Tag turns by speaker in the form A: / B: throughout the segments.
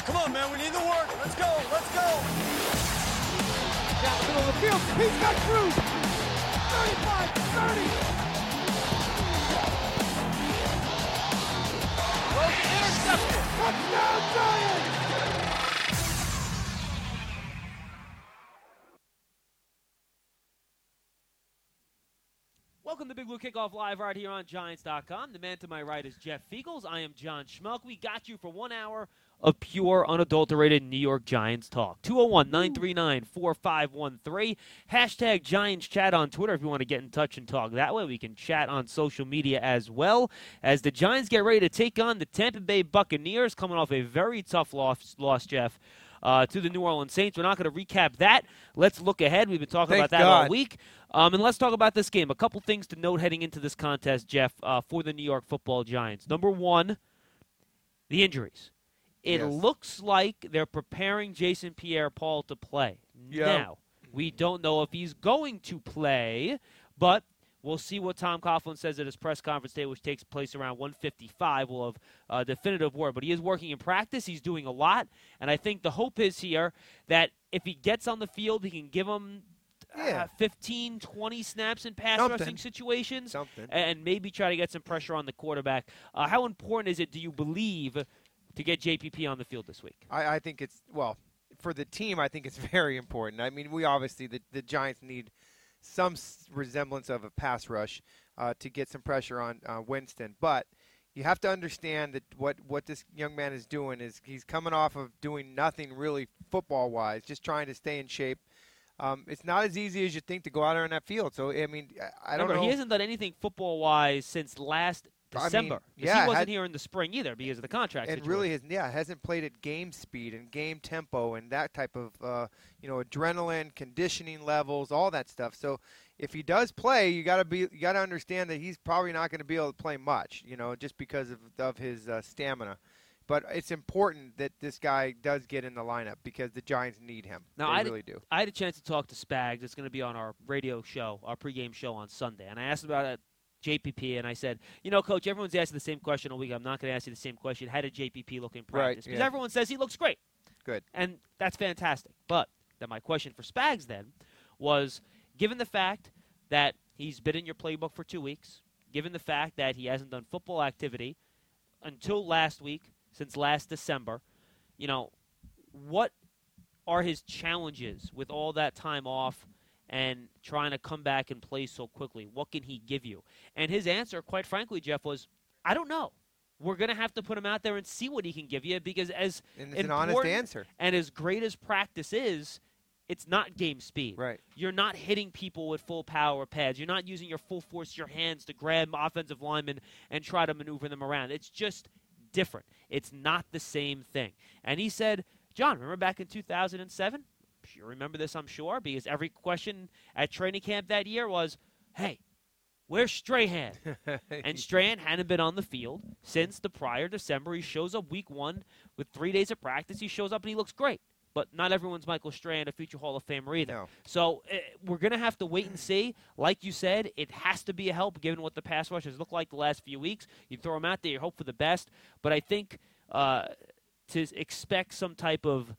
A: Come on, man. We need the work. Let's go. Let's go.
B: Down the middle of the field. He's got Cruz. 35, 30.
A: Throws it intercepted.
B: Touchdown, Giants.
C: Welcome to Big Blue Kickoff Live right here on Giants.com. The man to my right is Jeff Feagles. I am John Schmuck. We got you for 1 hour of pure, unadulterated New York Giants talk. 201-939-4513. Hashtag Giants Chat on Twitter if you want to get in touch and talk that way. We can chat on social media as well. As the Giants get ready to take on the Tampa Bay Buccaneers, coming off a very tough loss, Jeff, to the New Orleans Saints. We're not going to recap that. Let's look ahead. We've been talking about that all week. And let's talk about this game. A couple things to note heading into this contest, Jeff, for the New York Football Giants. Number one, the injuries. It looks like they're preparing Jason Pierre-Paul to play.
D: Yep.
C: Now, we don't know if he's going to play, but we'll see what Tom Coughlin says at his press conference today, which takes place around 1:55. We'll have a definitive word. But he is working in practice. He's doing a lot. And I think the hope is here that if he gets on the field, he can give them 15, 20 snaps in pass rushing situations and maybe try to get some pressure on the quarterback. How important is it, do you believe, to get JPP on the field this week?
D: I think it's, well, for the team, I think it's very important. I mean, we obviously, the Giants need some resemblance of a pass rush to get some pressure on Winston. But you have to understand that what this young man is doing is he's coming off of doing nothing really football-wise, just trying to stay in shape. It's not as easy as you think to go out there on that field. So, I mean, I don't know.
C: He hasn't done anything football-wise since last December. He wasn't here in the spring either because of the contract situation.
D: It really hasn't played at game speed and game tempo and that type of, adrenaline, conditioning levels, all that stuff. So if he does play, you got to understand that he's probably not going to be able to play much, just because of his stamina. But it's important that this guy does get in the lineup because the Giants need him.
C: Now,
D: they really do.
C: I had a chance to talk to Spags. It's going to be on our radio show, our pregame show on Sunday. And I asked about JPP, and I said, Coach, everyone's asking the same question all week. I'm not going to ask you the same question. How did JPP look in practice? Because everyone says he looks great.
D: Good.
C: And that's fantastic. But then my question for Spags then was, given the fact that he's been in your playbook for 2 weeks, given the fact that he hasn't done football activity until last week, since last December, what are his challenges with all that time off and trying to come back and play so quickly? What can he give you? And his answer, quite frankly, Jeff, was, I don't know. We're going to have to put him out there and see what he can give you because as
D: it's an honest answer.
C: And as great as practice is, it's not game speed.
D: Right.
C: You're not hitting people with full power pads. You're not using your full force of your hands to grab offensive linemen and try to maneuver them around. It's just different. It's not the same thing. And he said, John, remember back in 2007? You remember this, I'm sure, because every question at training camp that year was, hey, where's Strahan? And Strahan hadn't been on the field since the prior December. He shows up week 1 with 3 days of practice. He shows up and he looks great. But not everyone's Michael Strahan, a future Hall of Famer either.
D: No.
C: So we're going to have to wait and see. Like you said, it has to be a help given what the pass rush has looked like the last few weeks. You throw him out there, you hope for the best. But I think to expect some type of,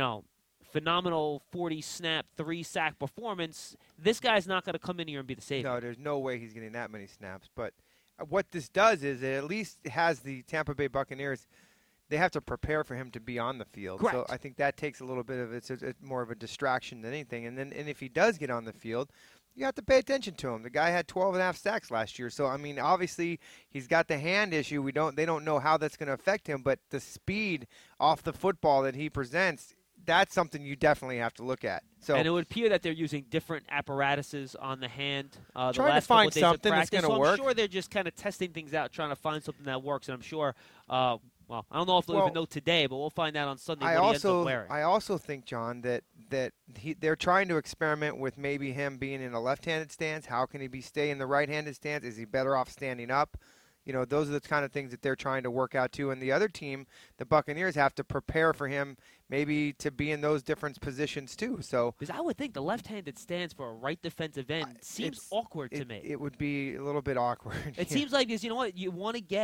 C: phenomenal 40-snap, 3-sack performance, this guy's not going to come in here and be the savior.
D: No, there's no way he's getting that many snaps. But what this does is it at least has the Tampa Bay Buccaneers – they have to prepare for him to be on the field.
C: Correct.
D: So I think that takes a little bit of it's more of a distraction than anything. And if he does get on the field, you have to pay attention to him. The guy had 12.5 sacks last year. So I mean, obviously he's got the hand issue. They don't know how that's going to affect him, but the speed off the football that he presents, that's something you definitely have to look at. So,
C: and it would appear that they're using different apparatuses on the hand.
D: Trying to find something that's going to work.
C: I'm sure they're just kind of testing things out, trying to find something that works. And I'm sure well, I don't know if they'll even know today, but we'll find out on Sunday what he ends up wearing.
D: I also think, John, that they're trying to experiment with maybe him being in a left-handed stance. How can he stay in the right-handed stance? Is he better off standing up? Those are the kind of things that they're trying to work out too. And the other team, the Buccaneers, have to prepare for him maybe to be in those different positions too. So,
C: because I would think the left-handed stance for a right defensive end seems awkward to me.
D: It would be a little bit awkward.
C: It seems like this. You know what? You want to get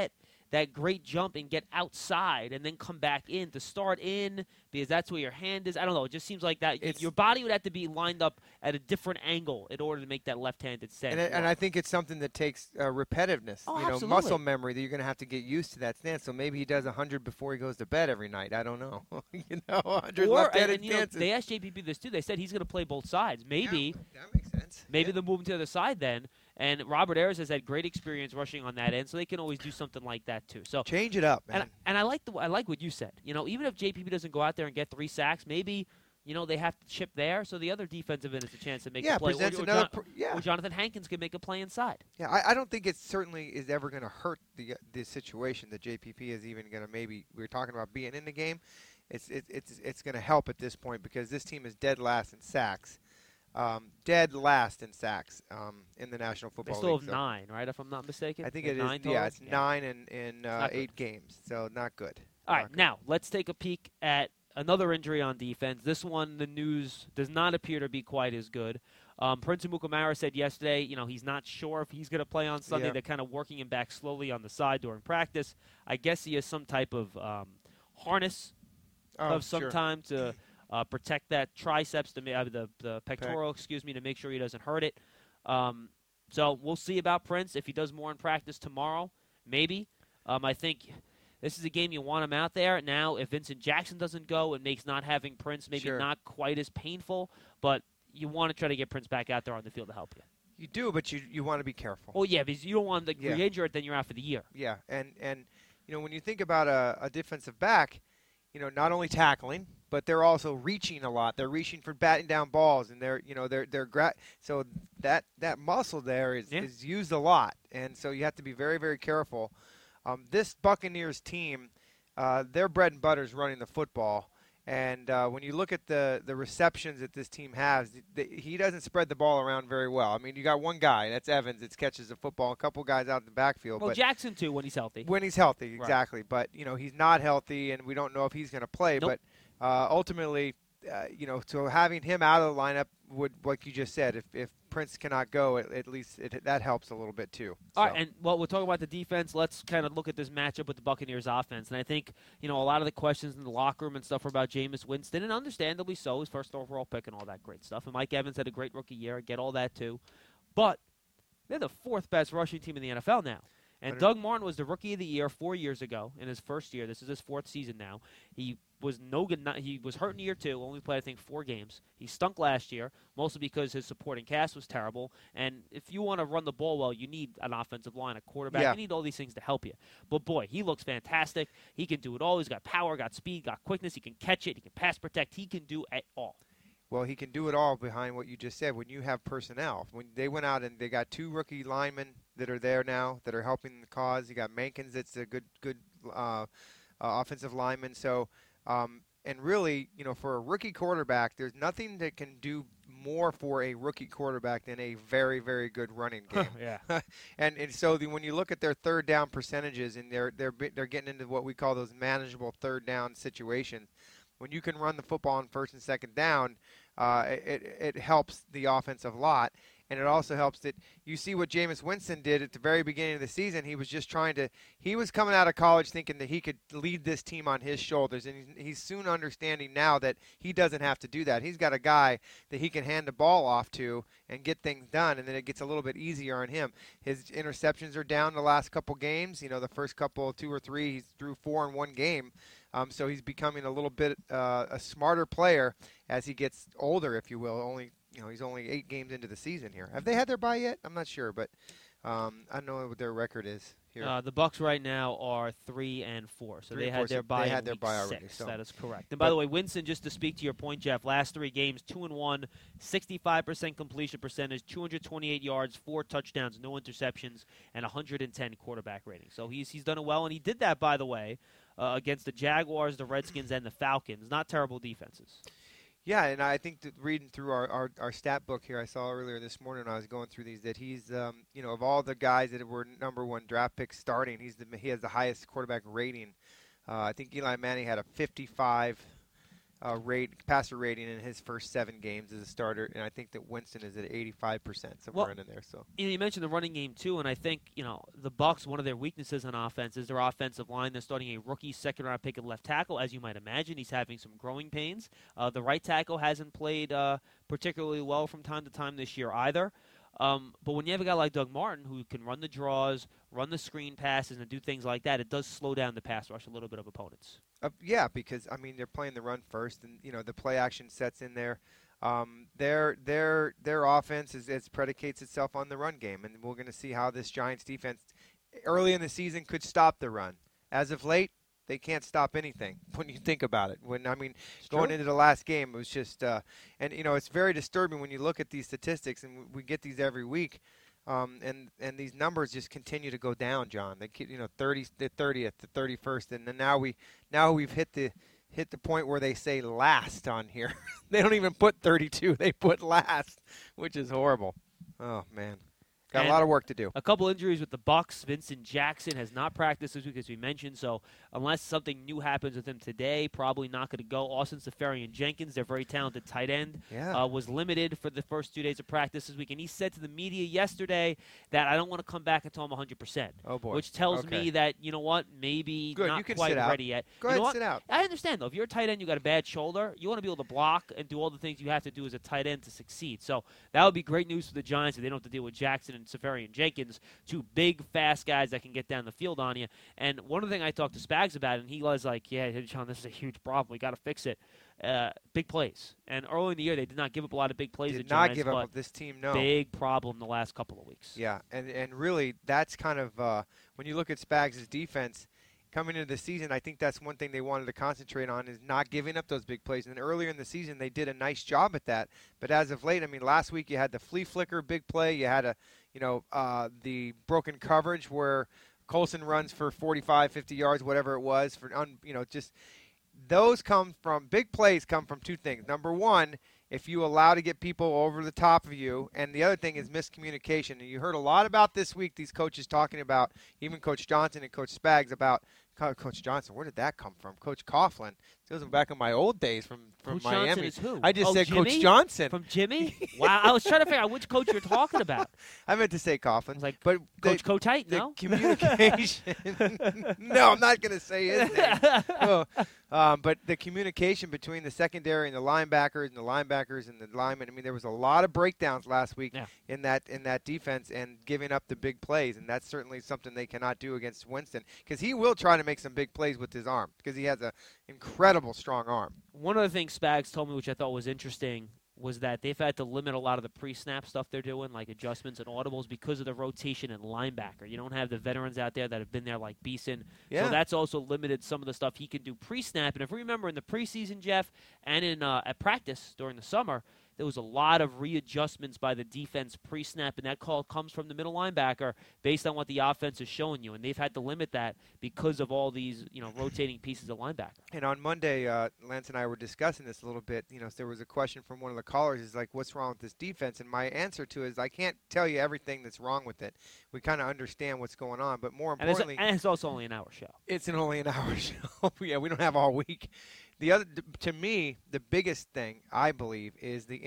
C: that great jump and get outside and then come back in to start in because that's where your hand is. I don't know. It just seems like that your body would have to be lined up at a different angle in order to make that left-handed stance.
D: And I think it's something that takes repetitiveness,
C: absolutely.
D: Muscle memory that you're going to have to get used to that stance. So maybe he does 100 before he goes to bed every night. I don't know. 100 left-handed stances.
C: They asked JPP this too. They said he's going to play both sides. Maybe
D: that makes sense.
C: Maybe they'll move him to the other side then. And Robert Ayers has had great experience rushing on that end, so they can always do something like that too. So
D: change it up, man.
C: And I like what you said. Even if JPP doesn't go out there and get 3 sacks, maybe they have to chip there, so the other defensive end has a chance to make a play. Or Jonathan Hankins can make a play inside.
D: Yeah, I don't think it certainly is ever going to hurt the situation that JPP is even going to maybe. We were talking about being in the game. It's going to help at this point because this team is dead last in sacks. Dead last in sacks in the National Football League.
C: They still have 9, right, if I'm not mistaken?
D: I think it is.
C: 9 total?
D: Yeah, it's 9 in 8 games, so not good.
C: All right, now let's take a peek at another injury on defense. This one, the news does not appear to be quite as good. Prince Amukamara said yesterday, he's not sure if he's going to play on Sunday.
D: Yeah.
C: They're kind of working him back slowly on the side during practice. I guess he has some type of harness of some time to protect that triceps, the pectoral, to make sure he doesn't hurt it. So we'll see about Prince. If he does more in practice tomorrow, maybe. I think this is a game you want him out there. Now, if Vincent Jackson doesn't go, it makes not having Prince maybe not quite as painful, but you want to try to get Prince back out there on the field to help you.
D: You do, but you want to be careful.
C: Oh, yeah, because you don't want to re-injure it, then you're out for the year.
D: Yeah, and when you think about a defensive back, not only tackling, but they're also reaching a lot. They're reaching for batting down balls, and so that muscle there is used a lot, and so you have to be very, very careful. This Buccaneers team, their bread and butter is running the football, and when you look at the receptions that this team has, he doesn't spread the ball around very well. I mean, you got one guy, that's Evans, that catches the football, a couple guys out in the backfield.
C: Well,
D: but
C: Jackson, too, when he's healthy.
D: When he's healthy, exactly. Right. But, he's not healthy, and we don't know if he's going to play.
C: Nope.
D: But ultimately, so having him out of the lineup would, like you just said, if Prince cannot go, at least that helps a little bit too.
C: All right, and we'll talk about the defense. Let's kind of look at this matchup with the Buccaneers offense. And I think, a lot of the questions in the locker room and stuff were about Jameis Winston, and understandably so, his first overall pick and all that great stuff. And Mike Evans had a great rookie year. I get all that too. But they're the 4th best rushing team in the NFL now. And Doug Martin was the Rookie of the Year 4 years ago in his first year. This is his 4th season now. He was no good. He was hurt in year 2. Only played, I think, 4 games. He stunk last year, mostly because his supporting cast was terrible. And if you want to run the ball well, you need an offensive line, a quarterback.
D: Yeah.
C: You need all these things to help you. But, boy, he looks fantastic. He can do it all. He's got power, got speed, got quickness. He can catch it. He can pass protect. He can do it all.
D: Well, he can do it all behind what you just said. When you have personnel, when they went out and they got 2 rookie linemen that are there now that are helping the cause. You got Mankins, that's a good offensive lineman. So, and really, for a rookie quarterback, there's nothing that can do more for a rookie quarterback than a very, very good running game.
C: Yeah.
D: and so when you look at their third down percentages, and they're getting into what we call those manageable third down situations. When you can run the football on first and second down, it helps the offense a lot. And it also helps that you see what Jameis Winston did at the very beginning of the season. He was just he was coming out of college thinking that he could lead this team on his shoulders. And he's soon understanding now that he doesn't have to do that. He's got a guy that he can hand the ball off to and get things done, and then it gets a little bit easier on him. His interceptions are down the last couple games. The first couple, 2 or 3, he threw 4 in one game. So he's becoming a little bit a smarter player as he gets older, if you will. He's only 8 games into the season here. Have they had their bye yet? I'm not sure, but I don't know what their record is here.
C: The Bucs right now are 3-4, so they had their bye.
D: They had their bye
C: already.
D: 6. So.
C: That is correct. And by the way, Winston, just to speak to your point, Jeff, last 3 games, 2-1, 65% completion percentage, 228 yards, 4 touchdowns, no interceptions, and 110 quarterback rating. So he's done it well, and he did that, by the way, against the Jaguars, the Redskins, and the Falcons. Not terrible defenses.
D: Yeah, and I think that reading through our stat book here, I saw earlier this morning when I was going through these that he's, of all the guys that were number 1 draft picks starting, he has the highest quarterback rating. I think Eli Manning had a 55 passer rating in his first 7 games as a starter, and I think that Winston is at 85%, somewhere in there. So
C: you mentioned the running game too, and I think the Bucs, one of their weaknesses on offense is their offensive line. They're starting a rookie second-round pick at left tackle, as you might imagine. He's having some growing pains. The right tackle hasn't played particularly well from time to time this year either. But when you have a guy like Doug Martin who can run the draws, run the screen passes, and do things like that, it does slow down the pass rush a little bit of opponents.
D: Yeah, because they're playing the run first, and the play action sets in there. Their offense is predicates itself on the run game, and we're going to see how this Giants defense early in the season could stop the run. As of late, they can't stop anything when you think about it. Going into the last game, it was just and it's very disturbing when you look at these statistics, and we get these every week. And these numbers just continue to go down, John. They keep, 30th, the 31st, and then now we've hit the point where they say last on here. They don't even put 32; they put last, which is horrible. Oh man. Got a lot of work to do.
C: A couple injuries with the Bucs. Vincent Jackson has not practiced this week, as we mentioned. So unless something new happens with him today, probably not going to go. Austin Seferian-Jenkins, their very talented tight end, was limited for the first 2 days of practice this week. And he said to the media yesterday that I don't want to come back until I'm 100%.
D: Oh, boy.
C: Which tells me that, maybe
D: Good.
C: not
D: You can
C: quite
D: sit out.
C: ready yet.
D: Go ahead and sit out.
C: I understand, though. If you're a tight end, you got a bad shoulder, you want to be able to block and do all the things you have to do as a tight end to succeed. So that would be great news for the Giants if they don't have to deal with Jackson and Seferian-Jenkins. Two big, fast guys that can get down the field on you. And one of the things I talked to Spags about, and he was like, yeah, John, this is a huge problem. We got to fix it. Big plays. And early in the year, they did not give up a lot of big plays.
D: Did not give up this team, no.
C: Big problem the last couple of weeks.
D: Yeah, and really, that's kind of when you look at Spags' defense coming into the season, I think that's one thing they wanted to concentrate on is not giving up those big plays. And earlier in the season, they did a nice job at that. But as of late, last week you had the flea flicker big play. You had the broken coverage where Colson runs for 45, 50 yards, whatever it was. Just those big plays come from two things. Number one, if you allow to get people over the top of you, and the other thing is miscommunication. And you heard a lot about this week these coaches talking about, even Coach Johnson and Coach Spags, about Coach Johnson. Where did that come from? Coach Coughlin. It was back in my old days from
C: Coach
D: Miami.
C: Johnson is who?
D: I just said
C: Jimmy?
D: Coach Johnson.
C: From Jimmy? Wow, I was trying to figure out which coach you're talking about.
D: I meant to say Coughlin.
C: Like,
D: but
C: Coach Kotite,
D: the
C: no?
D: Communication. No, I'm not going to say his name. But the communication between the secondary and the linebackers and the linemen, there was a lot of breakdowns last week in that defense and giving up the big plays, and that's certainly something they cannot do against Winston because he will try to make some big plays with his arm because he has an incredible strong arm.
C: One of the things Spags told me, which I thought was interesting, was that they've had to limit a lot of the pre-snap stuff they're doing, like adjustments and audibles, because of the rotation in linebacker. You don't have the veterans out there that have been there like Beeson. Yeah. So that's also limited some of the stuff he can do pre-snap. And if we remember in the preseason, Jeff, and in at practice during the summer, there was a lot of readjustments by the defense pre-snap, and that call comes from the middle linebacker based on what the offense is showing you. And they've had to limit that because of all these, rotating pieces of linebacker.
D: And on Monday, Lance and I were discussing this a little bit. There was a question from one of the callers, is like, what's wrong with this defense? And my answer to it is I can't tell you everything that's wrong with it. We kind of understand what's going on, but more importantly,
C: and it's also only an hour show.
D: It's only an hour show. Yeah, we don't have all week. To me, the biggest thing, I believe, is the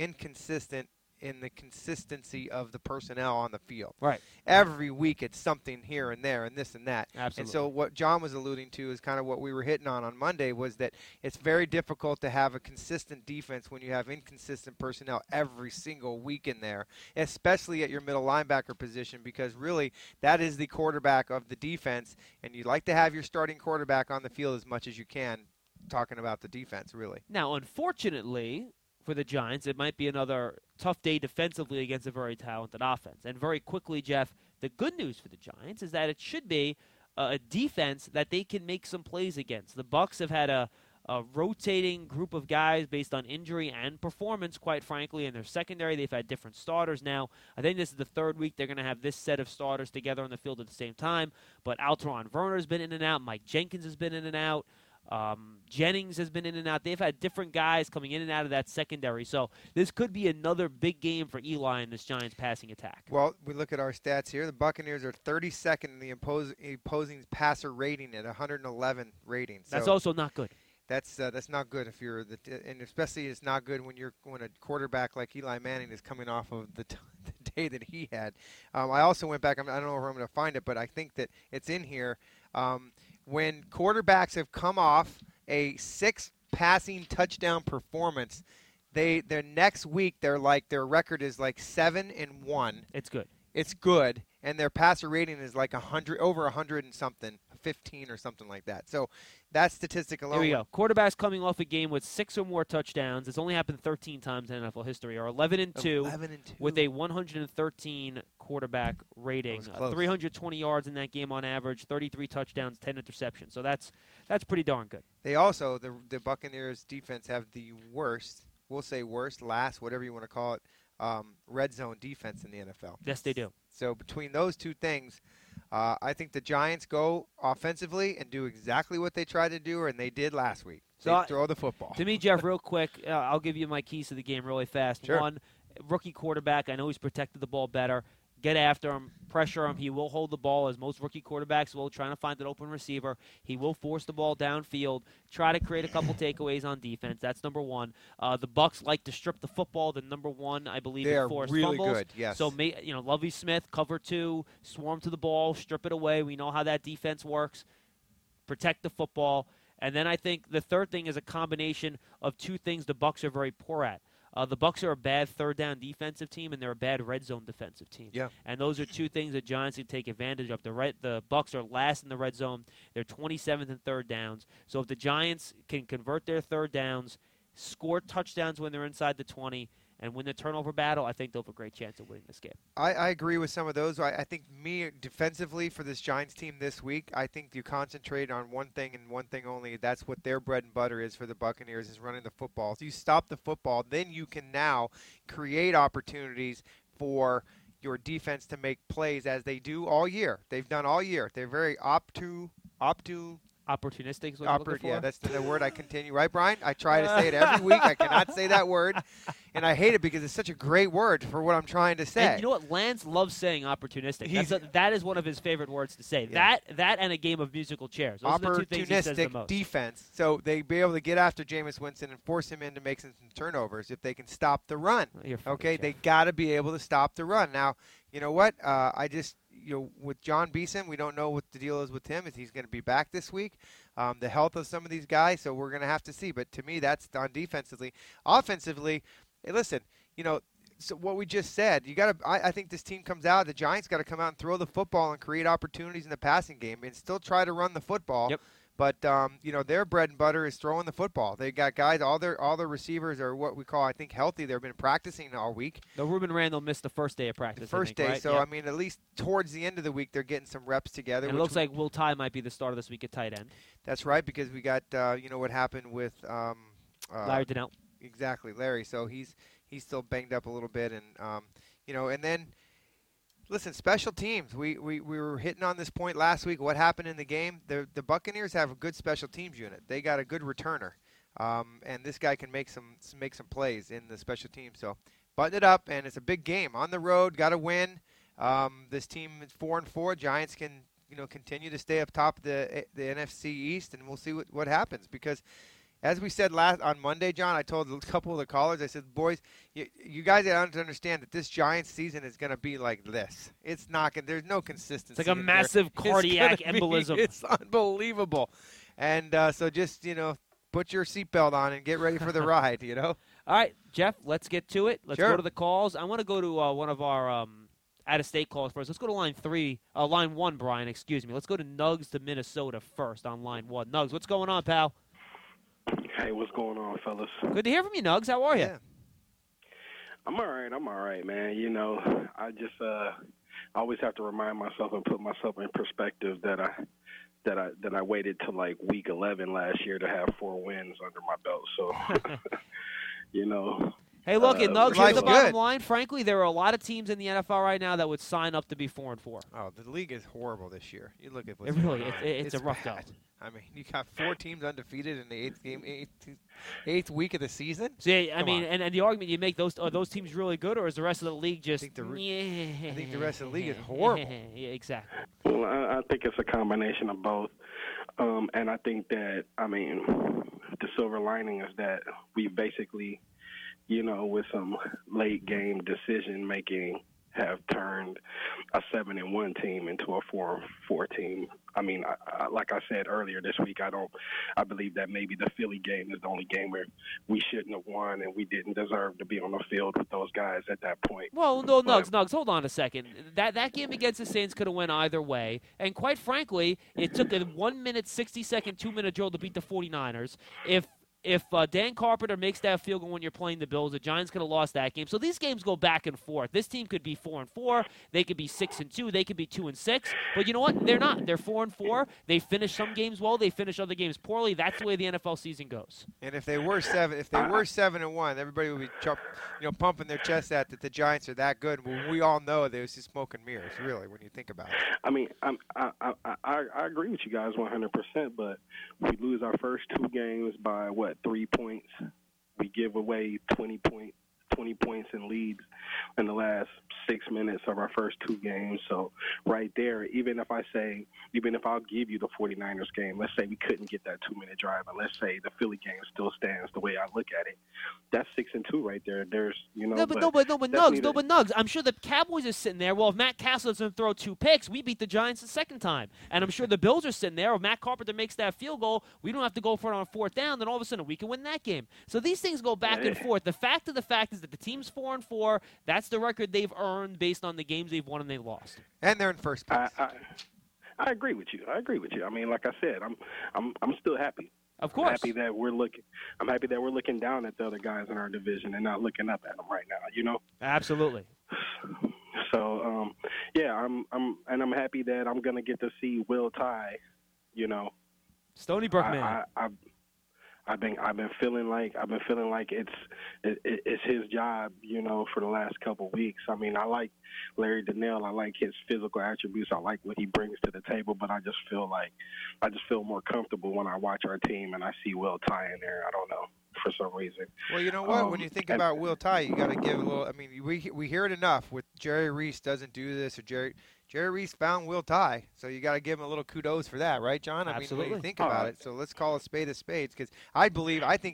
D: consistency of the personnel on the field.
C: Right.
D: Every week it's something here and there and this and that.
C: Absolutely.
D: And so what John was alluding to is kind of what we were hitting on Monday was that it's very difficult to have a consistent defense when you have inconsistent personnel every single week in there, especially at your middle linebacker position, because really that is the quarterback of the defense, and you like to have your starting quarterback on the field as much as you can. Talking about the defense, really.
C: Now, unfortunately for the Giants, it might be another tough day defensively against a very talented offense. And very quickly, Jeff, the good news for the Giants is that it should be a defense that they can make some plays against. The Bucs have had a rotating group of guys based on injury and performance, quite frankly, in their secondary. They've had different starters now. I think this is the third week they're going to have this set of starters together on the field at the same time. But Alteron Werner's been in and out. Mike Jenkins has been in and out. Jennings has been in and out. They've had different guys coming in and out of that secondary. So this could be another big game for Eli in this Giants passing attack.
D: Well, we look at our stats here. The Buccaneers are 32nd in the opposing passer rating at 111 rating.
C: That's also not good.
D: That's not good if you're and especially it's not good when a quarterback like Eli Manning is coming off of the day that he had. I also went back. I don't know where I'm going to find it, but I think that it's in here. When quarterbacks have come off a 6 passing touchdown performance, their next week their record is like 7-1.
C: It's good.
D: It's good, and their passer rating is like 100 over 100 and something, 15 or something like that. So that statistic alone.
C: Here we go. Quarterbacks coming off a game with 6 or more touchdowns. It's only happened 13 times in NFL history. Are 11-2 with a 113 quarterback rating. 320 yards in that game on average. 33 touchdowns, 10 interceptions. So that's pretty darn good.
D: They also the Buccaneers defense have the worst. We'll say worst, last, whatever you want to call it. Red zone defense in the NFL.
C: Yes, they do.
D: So between those two things, I think the Giants go offensively and do exactly what they tried to do and they did last week. So throw the football.
C: To me, Jeff, real quick, I'll give you my keys to the game really fast.
D: Sure.
C: One, rookie quarterback. I know he's protected the ball better. Get after him, pressure him. He will hold the ball, as most rookie quarterbacks will, trying to find an open receiver. He will force the ball downfield, try to create a couple takeaways on defense. That's number one. The Bucs like to strip the football. The number one, I believe, in forced
D: really
C: fumbles.
D: Good. Yes.
C: So, Lovie Smith, cover 2, swarm to the ball, strip it away. We know how that defense works. Protect the football. And then I think the third thing is a combination of two things the Bucs are very poor at. The Bucs are a bad third down defensive team, and they're a bad red zone defensive team.
D: Yeah.
C: And those are two things the Giants can take advantage of. The Bucs are last in the red zone. They're 27th in third downs. So if the Giants can convert their third downs, score touchdowns when they're inside the 20, and win the turnover battle, I think they'll have a great chance of winning this game.
D: I agree with some of those. I think defensively for this Giants team this week, I think you concentrate on one thing and one thing only. That's what their bread and butter is for the Buccaneers, is running the football. If you stop the football, then you can now create opportunities for your defense to make plays as they do all year. They've done all year. They're very
C: opportunistic is what you're looking for?
D: Yeah, that's the word I continue. Right, Brian? I try to say it every week. I cannot say that word, and I hate it because it's such a great word for what I'm trying to say.
C: And you know what? Lance loves saying opportunistic. That is one of his favorite words to say.
D: Yeah.
C: That and a game of musical chairs. Those are the two things he says the most.
D: Defense. So they be able to get after Jameis Winston and force him into making some turnovers if they can stop the run. Okay, they got to be able to stop the run. Now, you know what? With John Beeson, we don't know what the deal is with him. Is he's going to be back this week? The health of some of these guys, so we're going to have to see. But to me, that's on defensively. Offensively, hey, listen, so what we just said, I think this team comes out. The Giants got to come out and throw the football and create opportunities in the passing game and still try to run the football.
C: Yep.
D: But their bread and butter is throwing the football. They got guys. All their receivers are what we call, I think, healthy. They've been practicing all week.
C: No, Ruben Randall missed the first day of practice.
D: Right? So
C: yep.
D: I mean, at least towards the end of the week, they're getting some reps together.
C: And it looks like Will Tye might be the starter this week at tight end.
D: That's right, because we got what happened with
C: Larry Donnell.
D: Exactly, Larry. So he's still banged up a little bit, and and then. Listen, special teams. We were hitting on this point last week. What happened in the game? The Buccaneers have a good special teams unit. They got a good returner, and this guy can make some plays in the special teams. So button it up, and it's a big game on the road. Got to win. This team is 4-4. Giants can continue to stay up top of the NFC East, and we'll see what happens because. As we said on Monday, John, I told a couple of the callers, I said, boys, you guys have to understand that this Giants season is going to be like this. It's not going. There's no consistency.
C: It's like a massive cardiac embolism.
D: It's unbelievable. And so just, put your seatbelt on and get ready for the ride, All
C: right, Jeff, let's get to it. Let's
D: Sure.
C: go to the calls. I want to go to one of our out-of-state calls first. Let's go to line 1, Brian, excuse me. Let's go to Nugs to Minnesota first on line 1. Nugs, what's going on, pal?
E: Hey, what's going on, fellas?
C: Good to hear from you, Nugs. How are you?
D: Yeah.
E: I'm all right, man. I just always have to remind myself and put myself in perspective that I waited till like week 11 last year to have 4 wins under my belt. So,
C: Hey, look, and Nugs, here's
D: life's
C: the bottom
D: good.
C: line. Frankly, there are a lot of teams in the NFL right now that would sign up to be 4-4.
D: Oh, the league is horrible this year. You look at what's
C: It really,
D: going on.
C: it's a rough go.
D: bad. I mean, you got 4 teams undefeated in the eighth week of the season.
C: See, I
D: Come
C: mean,
D: on.
C: and the argument you make, are those teams really good, or is the rest of the league just?
D: I think the rest of the league is horrible.
C: Yeah, exactly.
E: Well, I think it's a combination of both. And I think that, I mean, the silver lining is that we basically, with some late game decision making, have turned a 7-1 team into a 4-4 team. I mean, like I said earlier this week, I believe that maybe the Philly game is the only game where we shouldn't have won and we didn't deserve to be on the field with those guys at that point.
C: Well, no, Nugs, hold on a second. That game against the Saints could have went either way. And quite frankly, it took a 1 minute, 60-second, 2-minute drill to beat the 49ers. If Dan Carpenter makes that field goal when you're playing the Bills, the Giants could have lost that game. So these games go back and forth. This team could be 4-4. They could be 6-2. They could be 2-6. But you know what? They're not. They're 4-4. They finish some games well. They finish other games poorly. That's the way the NFL season goes.
D: And if they were 7-1, everybody would be pumping their chest out that the Giants are that good. Well, we all know there's just smoke and mirrors, really, when you think about it.
E: I mean, I agree with you guys 100%, but we lose our first 2 games by 3 points. We give away 20 points in leads in the last 6 minutes of our first 2 games. So right there, even if I'll give you the 49ers game, let's say we couldn't get that 2-minute drive, and let's say the Philly game still stands the way I look at it, that's 6-2 right there. There's,
C: but Nugs, I'm sure the Cowboys are sitting there. Well, if Matt Castle doesn't throw 2 picks, we beat the Giants the second time. And I'm sure the Bills are sitting there. If Matt Carpenter makes that field goal, we don't have to go for it on 4th down, then all of a sudden we can win that game. So these things go back and forth. The fact is that the team's 4-4. That's the record they've earned based on the games they've won and they've lost.
D: And they're in first place.
E: I agree with you. I mean, like I said, I'm still happy.
C: Of course.
E: I'm happy that we're looking down at the other guys in our division and not looking up at them right now.
C: Absolutely.
E: So, I'm happy that I'm gonna get to see Will Tye.
C: Stony Brook man.
E: I've been feeling like it's his job, for the last couple of weeks. I mean, I like Larry Donnell. I like his physical attributes. I like what he brings to the table. But I just feel more comfortable when I watch our team and I see Will Tye in there. I don't know, for some reason.
D: Well, you know what? When you think about Will Tye, you got to give a little. I mean, we hear it enough. With Jerry Reese doesn't do this, or Jerry Reese found Will Tye, so you got to give him a little kudos for that, right, John? I
C: Absolutely.
D: mean, when you think about it, so let's call a spades, because I think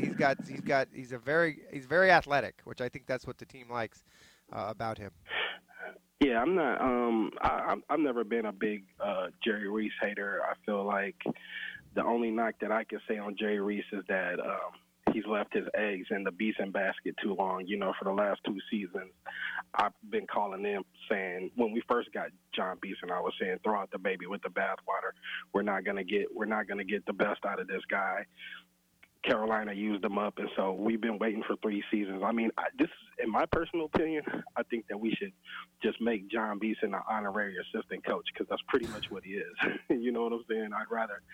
D: he's very athletic, which I think that's what the team likes about him.
E: Yeah, I'm not. I've never been a big Jerry Reese hater. I feel like the only knock that I can say on Jerry Reese is that he's left his eggs in the Beeson basket too long. For the last 2 seasons, I've been calling them saying, when we first got John Beeson, I was saying, throw out the baby with the bathwater. We're not gonna get the best out of this guy. Carolina used him up, and so we've been waiting for 3 seasons. I mean, this, in my personal opinion, I think that we should just make John Beeson an honorary assistant coach, because that's pretty much what he is. You know what I'm saying? I'd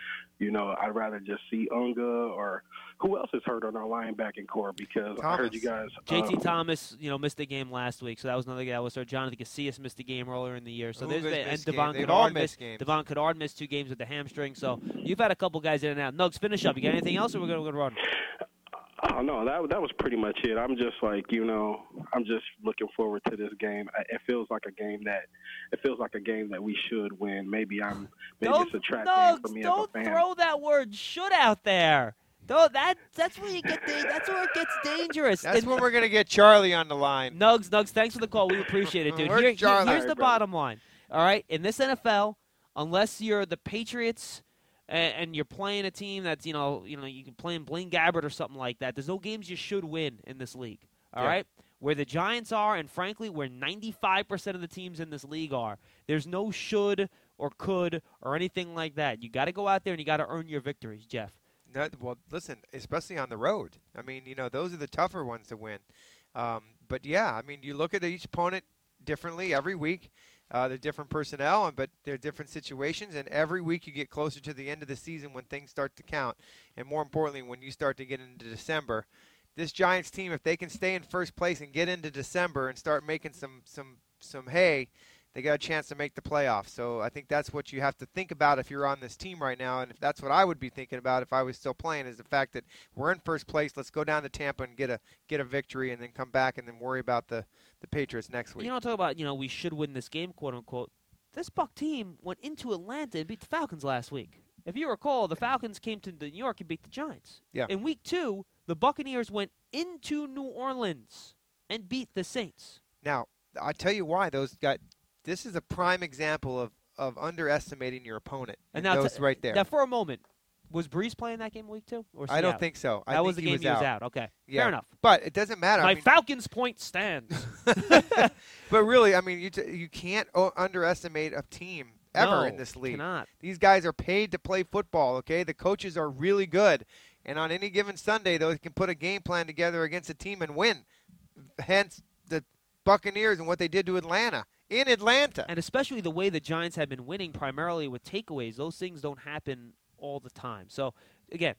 E: rather just see Unga, or who else is hurt on our linebacking core, because
D: Thomas.
E: I heard you guys.
C: JT Thomas, missed the game last week, so that was another guy that was hurt. Jonathan Casillas missed the game earlier in the year. So
D: Uga's
C: and
D: missed
C: Devon
D: games. They've all
C: Kennard
D: missed games.
C: Devon Kennard missed 2 games with the hamstring. So you've had a couple guys in and out. Nugs, finish up. You got anything else, or we're going to run?
E: Oh no, that was pretty much it. I'm just like, I'm just looking forward to this game. It feels like a game that we should win. Maybe it's a trap game for me as a fan.
C: Don't throw that word "should" out there. That's where you get that's where it gets dangerous.
D: That's when we're gonna get Charlie on the line.
C: Nugs, thanks for the call. We appreciate it, dude.
D: Where's Charlie?
C: Here's the bottom line. All right, in this NFL, unless you're the Patriots and you're playing a team that's you can play in Blaine Gabbert or something like that, there's no games you should win in this league. All right, where the Giants are, and frankly, where 95% of the teams in this league are, there's no should or could or anything like that. You got to go out there and you got to earn your victories, Jeff.
D: No, well, listen, especially on the road. I mean, those are the tougher ones to win. But yeah, I mean, you look at each opponent differently every week. They're different personnel, but they're different situations, and every week you get closer to the end of the season when things start to count. And more importantly, when you start to get into December, this Giants team, if they can stay in first place and get into December and start making some hay, they got a chance to make the playoffs. So I think that's what you have to think about if you're on this team right now. And if that's what I would be thinking about if I was still playing, is the fact that we're in first place. Let's go down to Tampa and get a victory, and then come back and then worry about the Patriots next week.
C: You know, talk about, we should win this game, quote unquote. This Buck team went into Atlanta and beat the Falcons last week. If you recall, the Falcons came to New York and beat the Giants.
D: Yeah.
C: In week 2, the Buccaneers went into New Orleans and beat the Saints.
D: Now, I tell you why this is a prime example of underestimating your opponent.
C: And now
D: right there.
C: Now, for a moment, was Breeze playing that game week 2? Or
D: I don't think so.
C: That was the game he was out. Okay,
D: yeah.
C: Fair enough.
D: But it doesn't matter.
C: My Falcons point stands.
D: But really, I mean, you can't underestimate a team ever in this league.
C: Cannot.
D: These guys are paid to play football, okay? The coaches are really good. And on any given Sunday, they can put a game plan together against a team and win. Hence, the Buccaneers and what they did to Atlanta. In Atlanta.
C: And especially the way the Giants have been winning primarily with takeaways. Those things don't happen all the time. So, again,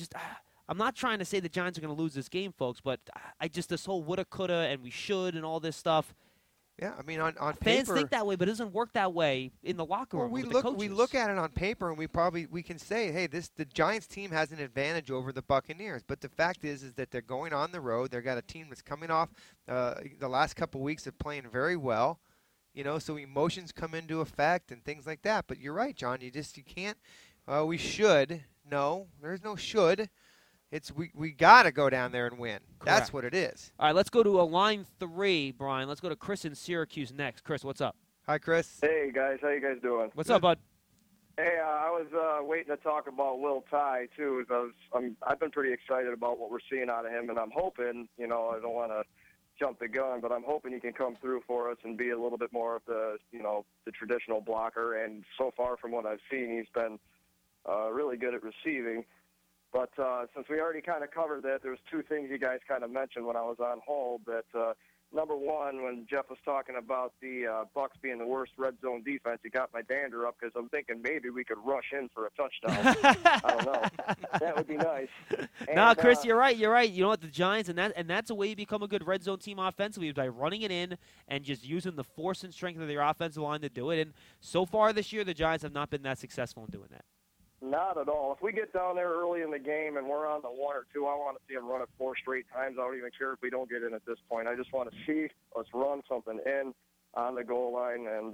C: I'm not trying to say the Giants are going to lose this game, folks, but this whole woulda, coulda, and we should and all this stuff.
D: Yeah, I mean, on
C: fans
D: paper,
C: think that way, but it doesn't work that way in the locker room.
D: Well,
C: with the coaches.
D: we look at it on paper, and we can say, hey, the Giants team has an advantage over the Buccaneers. But the fact is that they're going on the road. They've got a team that's coming off the last couple weeks of playing very well. So emotions come into effect and things like that. But you're right, John. You can't. We should. No, there's no should. It's we got to go down there and win.
C: Correct.
D: That's what it is.
C: All right, let's go to line 3, Brian. Let's go to Chris in Syracuse next. Chris, what's up?
D: Hi, Chris.
F: Hey, guys. How you guys doing?
C: What's up, bud?
F: Hey, I was waiting to talk about Will Tye, too. I've been pretty excited about what we're seeing out of him, and I'm hoping, I don't want to jump the gun, but I'm hoping he can come through for us and be a little bit more of the traditional blocker. And so far from what I've seen, he's been really good at receiving. But since we already kind of covered that, there was 2 things you guys kind of mentioned when I was on hold. That number one, when Jeff was talking about the Bucs being the worst red zone defense, it got my dander up because I'm thinking maybe we could rush in for a touchdown. I don't know. That would be nice.
C: No, Chris, you're right. You're right. You know what, the Giants, and that's the way you become a good red zone team offensively, by running it in and just using the force and strength of their offensive line to do it. And so far this year, the Giants have not been that successful in doing that.
F: Not at all. If we get down there early in the game and we're on the 1 or 2, I want to see them run it 4 straight times. I don't even care if we don't get in at this point. I just want to see us run something in on the goal line. And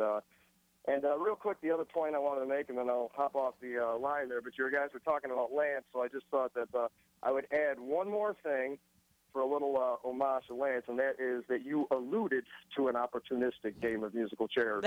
F: real quick, the other point I wanted to make, and then I'll hop off the line there, but your guys were talking about Lance, so I just thought that I would add one more thing for a little homage to Lance, and that is that you alluded to an opportunistic game of musical chairs.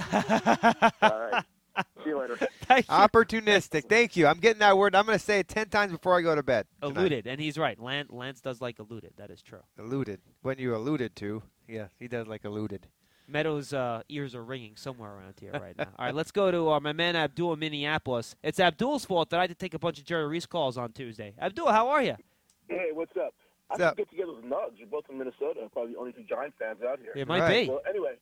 F: All right. See you later.
D: Opportunistic. Thank you. I'm getting that word. I'm going to say it 10 times before I go to bed tonight.
C: Alluded, and he's right. Lance does like alluded. That is true.
D: Alluded. When you alluded to, yeah, he does like alluded.
C: Meadows' ears are ringing somewhere around here right now. All right, let's go to my man Abdul in Minneapolis. It's Abdul's fault that I had to take a bunch of Jerry Reese calls on Tuesday. Abdul, how are you?
G: Hey, what's up? I should get together with Nugs. You're both from Minnesota. Probably the only 2 Giant fans out here.
C: It might be.
G: Well, anyway,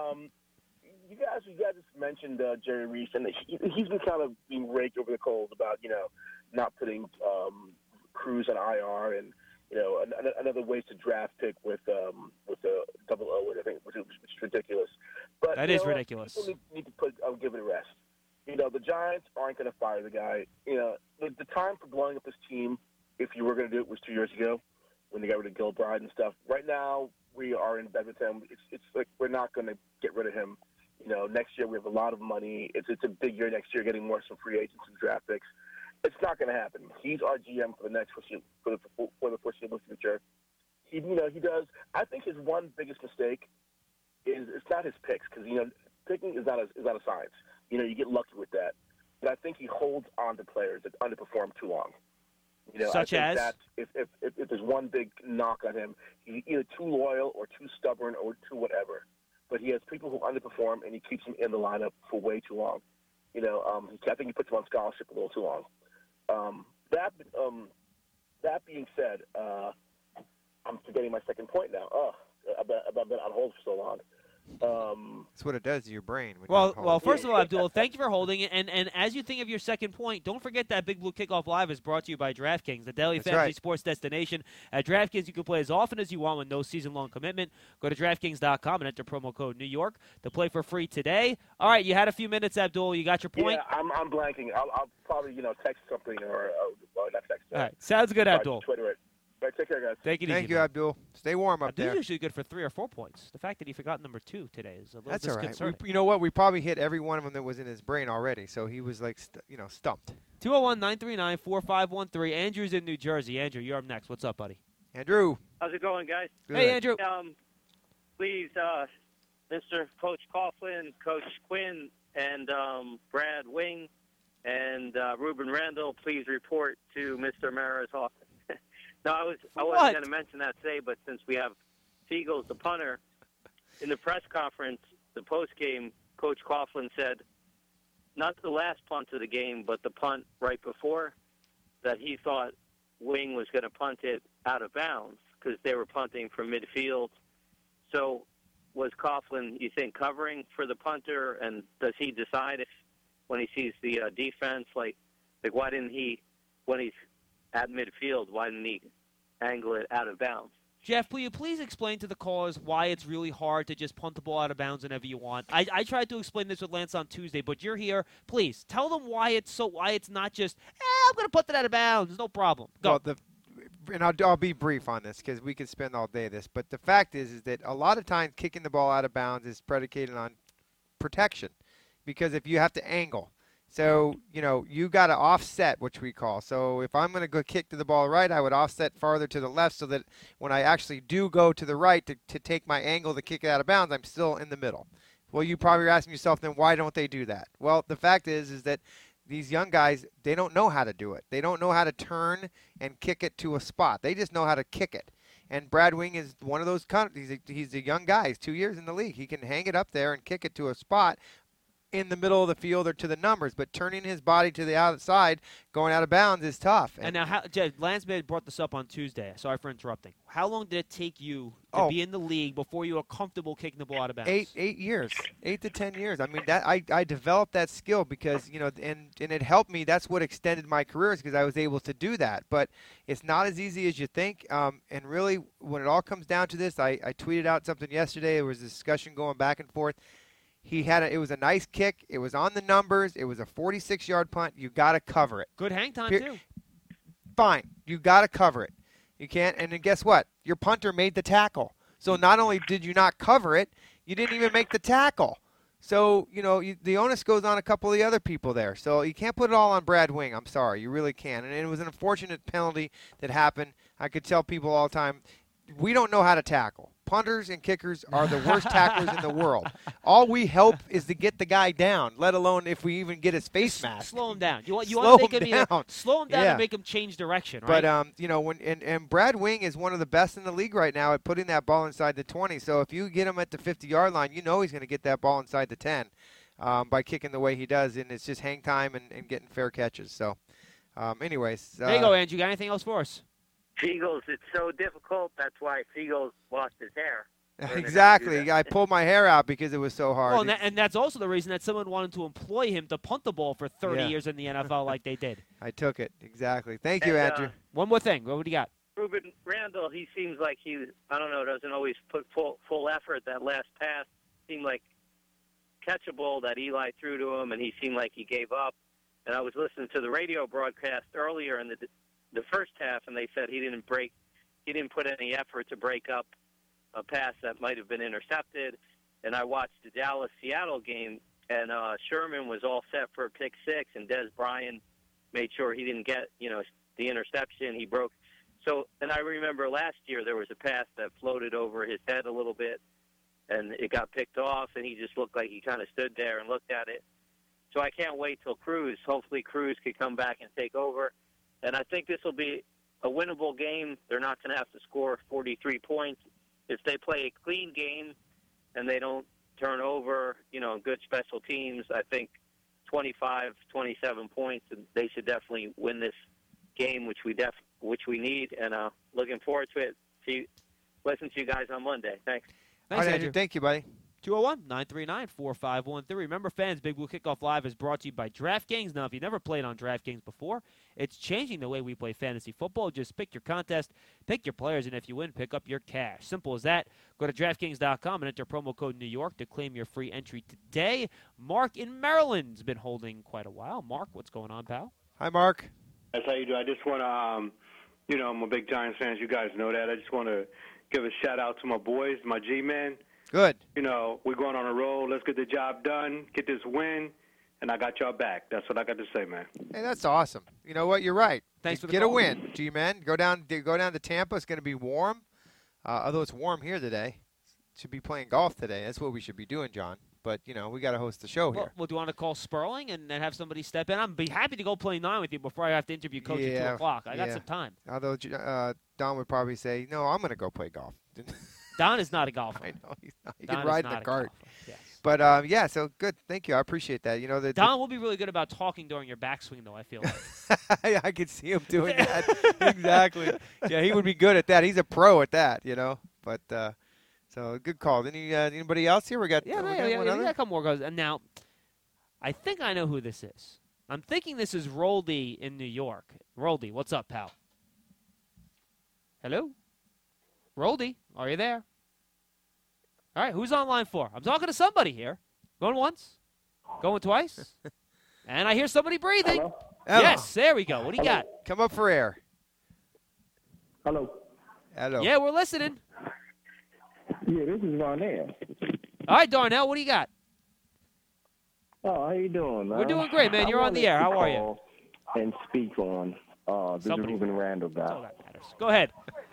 G: you guys just mentioned Jerry Reese, and he's been kind of being raked over the coals about, not putting Cruz on IR and, another wasted draft pick with a double O, I think, which is ridiculous. But
C: that is ridiculous.
G: People need to give it a rest. The Giants aren't going to fire the guy. The time for blowing up this team, if you were going to do it, was 2 years ago when they got rid of Gilbride and stuff. Right now, we are in bed with him. It's like we're not going to get rid of him. Next year we have a lot of money. It's a big year next year, getting more some free agents and draft picks. It's not going to happen. He's our GM for the next for the foreseeable future. He does. I think his one biggest mistake is it's not his picks, because picking is not a science. You get lucky with that. But I think he holds on to players that underperform too long.
C: Such as?
G: That if there's one big knock on him, he's either too loyal or too stubborn or too whatever. But he has people who underperform, and he keeps them in the lineup for way too long. I think he puts them on scholarship a little too long. That being said, I'm forgetting my second point now. I've been on hold for so long.
D: That's what it does to your brain. When
C: Well,
D: you call
C: well.
D: it.
C: First of all, Abdul, thank you for holding it. And as you think of your second point, don't forget that Big Blue Kickoff Live is brought to you by DraftKings, the daily
D: That's
C: fantasy
D: right.
C: sports destination. At DraftKings, you can play as often as you want with no season-long commitment. Go to DraftKings.com and enter promo code New York to play for free today. All right, you had a few minutes, Abdul. You got your point.
G: Yeah, I'm blanking. I'll probably text something or not text.
C: All right, sounds good, Abdul.
G: Twitter it. All right, take care, guys.
C: Take it easy.
D: Thank you,
C: man.
D: Abdul. Stay warm up
C: Abdul's
D: there.
C: usually good for 3 or 4 points. The fact that he forgot number 2 today is a little
D: That's all right.
C: disconcerting.
D: You know what? We probably hit every one of them that was in his brain already. So he was like, stumped.
C: 201-939-4513. Andrew's in New Jersey. Andrew, you're up next. What's up, buddy?
D: Andrew.
H: How's it going, guys?
D: Good.
C: Hey, Andrew.
H: Please, Mr. Coach Coughlin, Coach Quinn, and Brad Wing, and Ruben Randall, please report to Mr. Mara's office. No, I wasn't going to mention that today, but since we have Siegels, the punter, in the press conference, the post-game, Coach Coughlin said, not the last punt of the game, but the punt right before, that he thought Wing was going to punt it out of bounds because they were punting from midfield. So was Coughlin, you think, covering for the punter, and does he decide if when he sees the defense, like why didn't he, when he's at midfield, why didn't he angle it out of bounds?
C: Jeff, will you please explain to the callers why it's really hard to just punt the ball out of bounds whenever you want? I tried to explain this with Lance on Tuesday, but you're here. Please tell them why it's not just I'm going to punt it out of bounds. No problem. Go.
D: Well, and I'll be brief on this because we could spend all day this. But the fact is that a lot of times kicking the ball out of bounds is predicated on protection, because if you have to angle. So, you got to offset, which we call. So if I'm going to go kick to the ball right, I would offset farther to the left so that when I actually do go to the right to take my angle to kick it out of bounds, I'm still in the middle. Well, you probably are asking yourself, then why don't they do that? Well, the fact is that these young guys, they don't know how to do it. They don't know how to turn and kick it to a spot. They just know how to kick it. And Brad Wing is one of those he's a young guy. He's 2 years in the league. He can hang it up there and kick it to a spot in the middle of the field or to the numbers, but turning his body to the outside, going out of bounds is tough.
C: And now, Lance brought this up on Tuesday. Sorry for interrupting. How long did it take you to be in the league before you were comfortable kicking the ball out of bounds?
D: 8 years, 8 to 10 years. I mean, that I developed that skill because and it helped me. That's what extended my career, is because I was able to do that. But it's not as easy as you think. And really, when it all comes down to this, I tweeted out something yesterday. There was a discussion going back and forth. It was a nice kick. It was on the numbers. It was a 46-yard punt. You got to cover it.
C: Good hang time, too.
D: Fine. You got to cover it. You can't. And then guess what? Your punter made the tackle. So not only did you not cover it, you didn't even make the tackle. So, the onus goes on a couple of the other people there. So you can't put it all on Brad Wing. I'm sorry. You really can't. And it was an unfortunate penalty that happened. I could tell people all the time, we don't know how to tackle. Punters and kickers are the worst tacklers in the world. All we help is to get the guy down, let alone if we even get his face mask.
C: Slow him down. You want
D: Slow
C: to make
D: him
C: him
D: down.
C: Slow him down
D: Yeah.
C: and make him change direction, right?
D: But when Brad Wing is one of the best in the league right now at putting that ball inside the 20. So if you get him at the 50-yard line, he's going to get that ball inside the 10 by kicking the way he does, and it's just hang time and getting fair catches. So, anyways,
C: there you go, Andrew. You got anything else for us?
H: Siegels, it's so difficult. That's why Siegels lost his hair.
D: Exactly. I pulled my hair out because it was so hard.
C: Well, and that's also the reason that someone wanted to employ him to punt the ball for 30 years in the NFL like they did.
D: I took it. Exactly. Thank you, Andrew.
C: One more thing. What do you got?
H: Ruben Randall, he seems like doesn't always put full effort. That last pass seemed like catchable that Eli threw to him, and he seemed like he gave up. And I was listening to the radio broadcast earlier in the first half, and they said he didn't put any effort to break up a pass that might have been intercepted. And I watched the Dallas-Seattle game, and Sherman was all set for a pick six, and Des Bryant made sure he didn't get, the interception. He broke. So, and I remember last year there was a pass that floated over his head a little bit, and it got picked off, and he just looked like he kind of stood there and looked at it. So I can't wait till Cruz. Hopefully Cruz could come back and take over. And I think this will be a winnable game. They're not going to have to score 43 points. If they play a clean game and they don't turn over, good special teams, I think 25, 27 points, and they should definitely win this game, which we need. And looking forward to it. Listen to you guys on Monday. Thanks.
D: All right, Andrew. Thank you, buddy.
C: 201-939-4513. Remember, fans, Big Blue Kickoff Live is brought to you by DraftKings. Now, if you've never played on DraftKings before, it's changing the way we play fantasy football. Just pick your contest, pick your players, and if you win, pick up your cash. Simple as that. Go to DraftKings.com and enter promo code New York to claim your free entry today. Mark in Maryland's been holding quite a while. Mark, what's going on, pal?
D: Hi, Mark.
I: That's how you do. I just want to, I'm a big Giants fan. You guys know that. I just want to give a shout-out to my boys, my G-men.
D: Good.
I: We're going on a roll. Let's get the job done, get this win, and I got y'all back. That's what I got to say, man.
D: Hey, that's awesome. You know what? You're right.
C: Thanks for the
D: Get
C: call.
D: a win, G-men. Go down to Tampa. It's going to be warm. Although it's warm here today. Should be playing golf today. That's what we should be doing, John. But, we got to host the show here.
C: Well, do you want to call Sperling and then have somebody step in? I'd be happy to go play 9 with you before I have to interview Coach at 2 o'clock. I got some time.
D: Although Don would probably say, no, I'm going to go play golf.
C: Don is not a golfer.
D: I know. He's not. He
C: Don
D: can
C: is
D: ride
C: not
D: the
C: a
D: cart.
C: golfer. Yes.
D: But, so good. Thank you. I appreciate that.
C: Don will be really good about talking during your backswing, though, I feel like.
D: I could see him doing that. Exactly. Yeah, he would be good at that. He's a pro at that, But, so good call. Anybody else here? We got
C: we got a couple more guys. And now, I think I know who this is. I'm thinking this is Roldy in New York. Roldy, what's up, pal? Hello? Roldy, are you there? All right, who's on line 4? I'm talking to somebody here. Going once, going twice, and I hear somebody breathing.
F: Hello?
C: Yes, there we go. What do you got?
D: Come up for air.
F: Hello.
D: Hello.
C: Yeah, we're listening.
F: Yeah, this is Ronell.
C: All right, Darnell, what do you got?
F: Oh, how you doing, man?
C: We're doing great, man. You're on the air. How are you?
F: And speak on the
C: Somebody-
F: Ruben Randall
C: Oh,
F: guy.
C: that matters. Go ahead.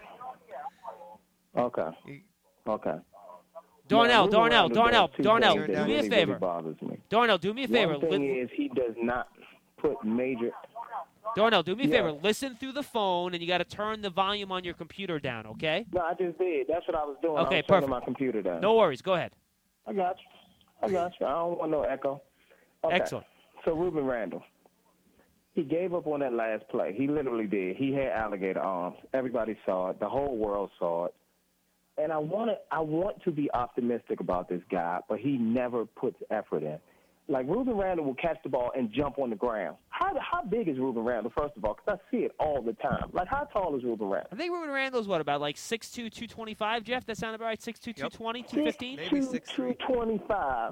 F: Okay.
C: Darnell,
F: Ruben Randall does two
C: Darnell,
F: things
C: do
F: that
C: me a
F: really,
C: favor.
F: really bothers me.
C: Darnell, do me a favor.
F: One thing is he does not put major.
C: Darnell, do me a
F: Yeah.
C: favor. Listen through the phone, and you got to turn the volume on your computer down, okay?
F: No, I just did. That's what I was doing.
C: Okay,
F: I was turning
C: perfect.
F: my computer down.
C: No worries. Go ahead.
F: I got you. I don't want no echo. Okay.
C: Excellent.
F: So Ruben Randall, he gave up on that last play. He literally did. He had alligator arms. Everybody saw it. The whole world saw it. And I want to be optimistic about this guy, but he never puts effort in. Like, Ruben Randall will catch the ball and jump on the ground. How big is Ruben Randall, first of all? Because I see it all the time. Like, how tall is Ruben Randall?
C: I think Ruben Randall's about, like 6'2", 225, Jeff? That sound about right? 6'2", 220, 215?
D: Maybe 6'3".
F: 225.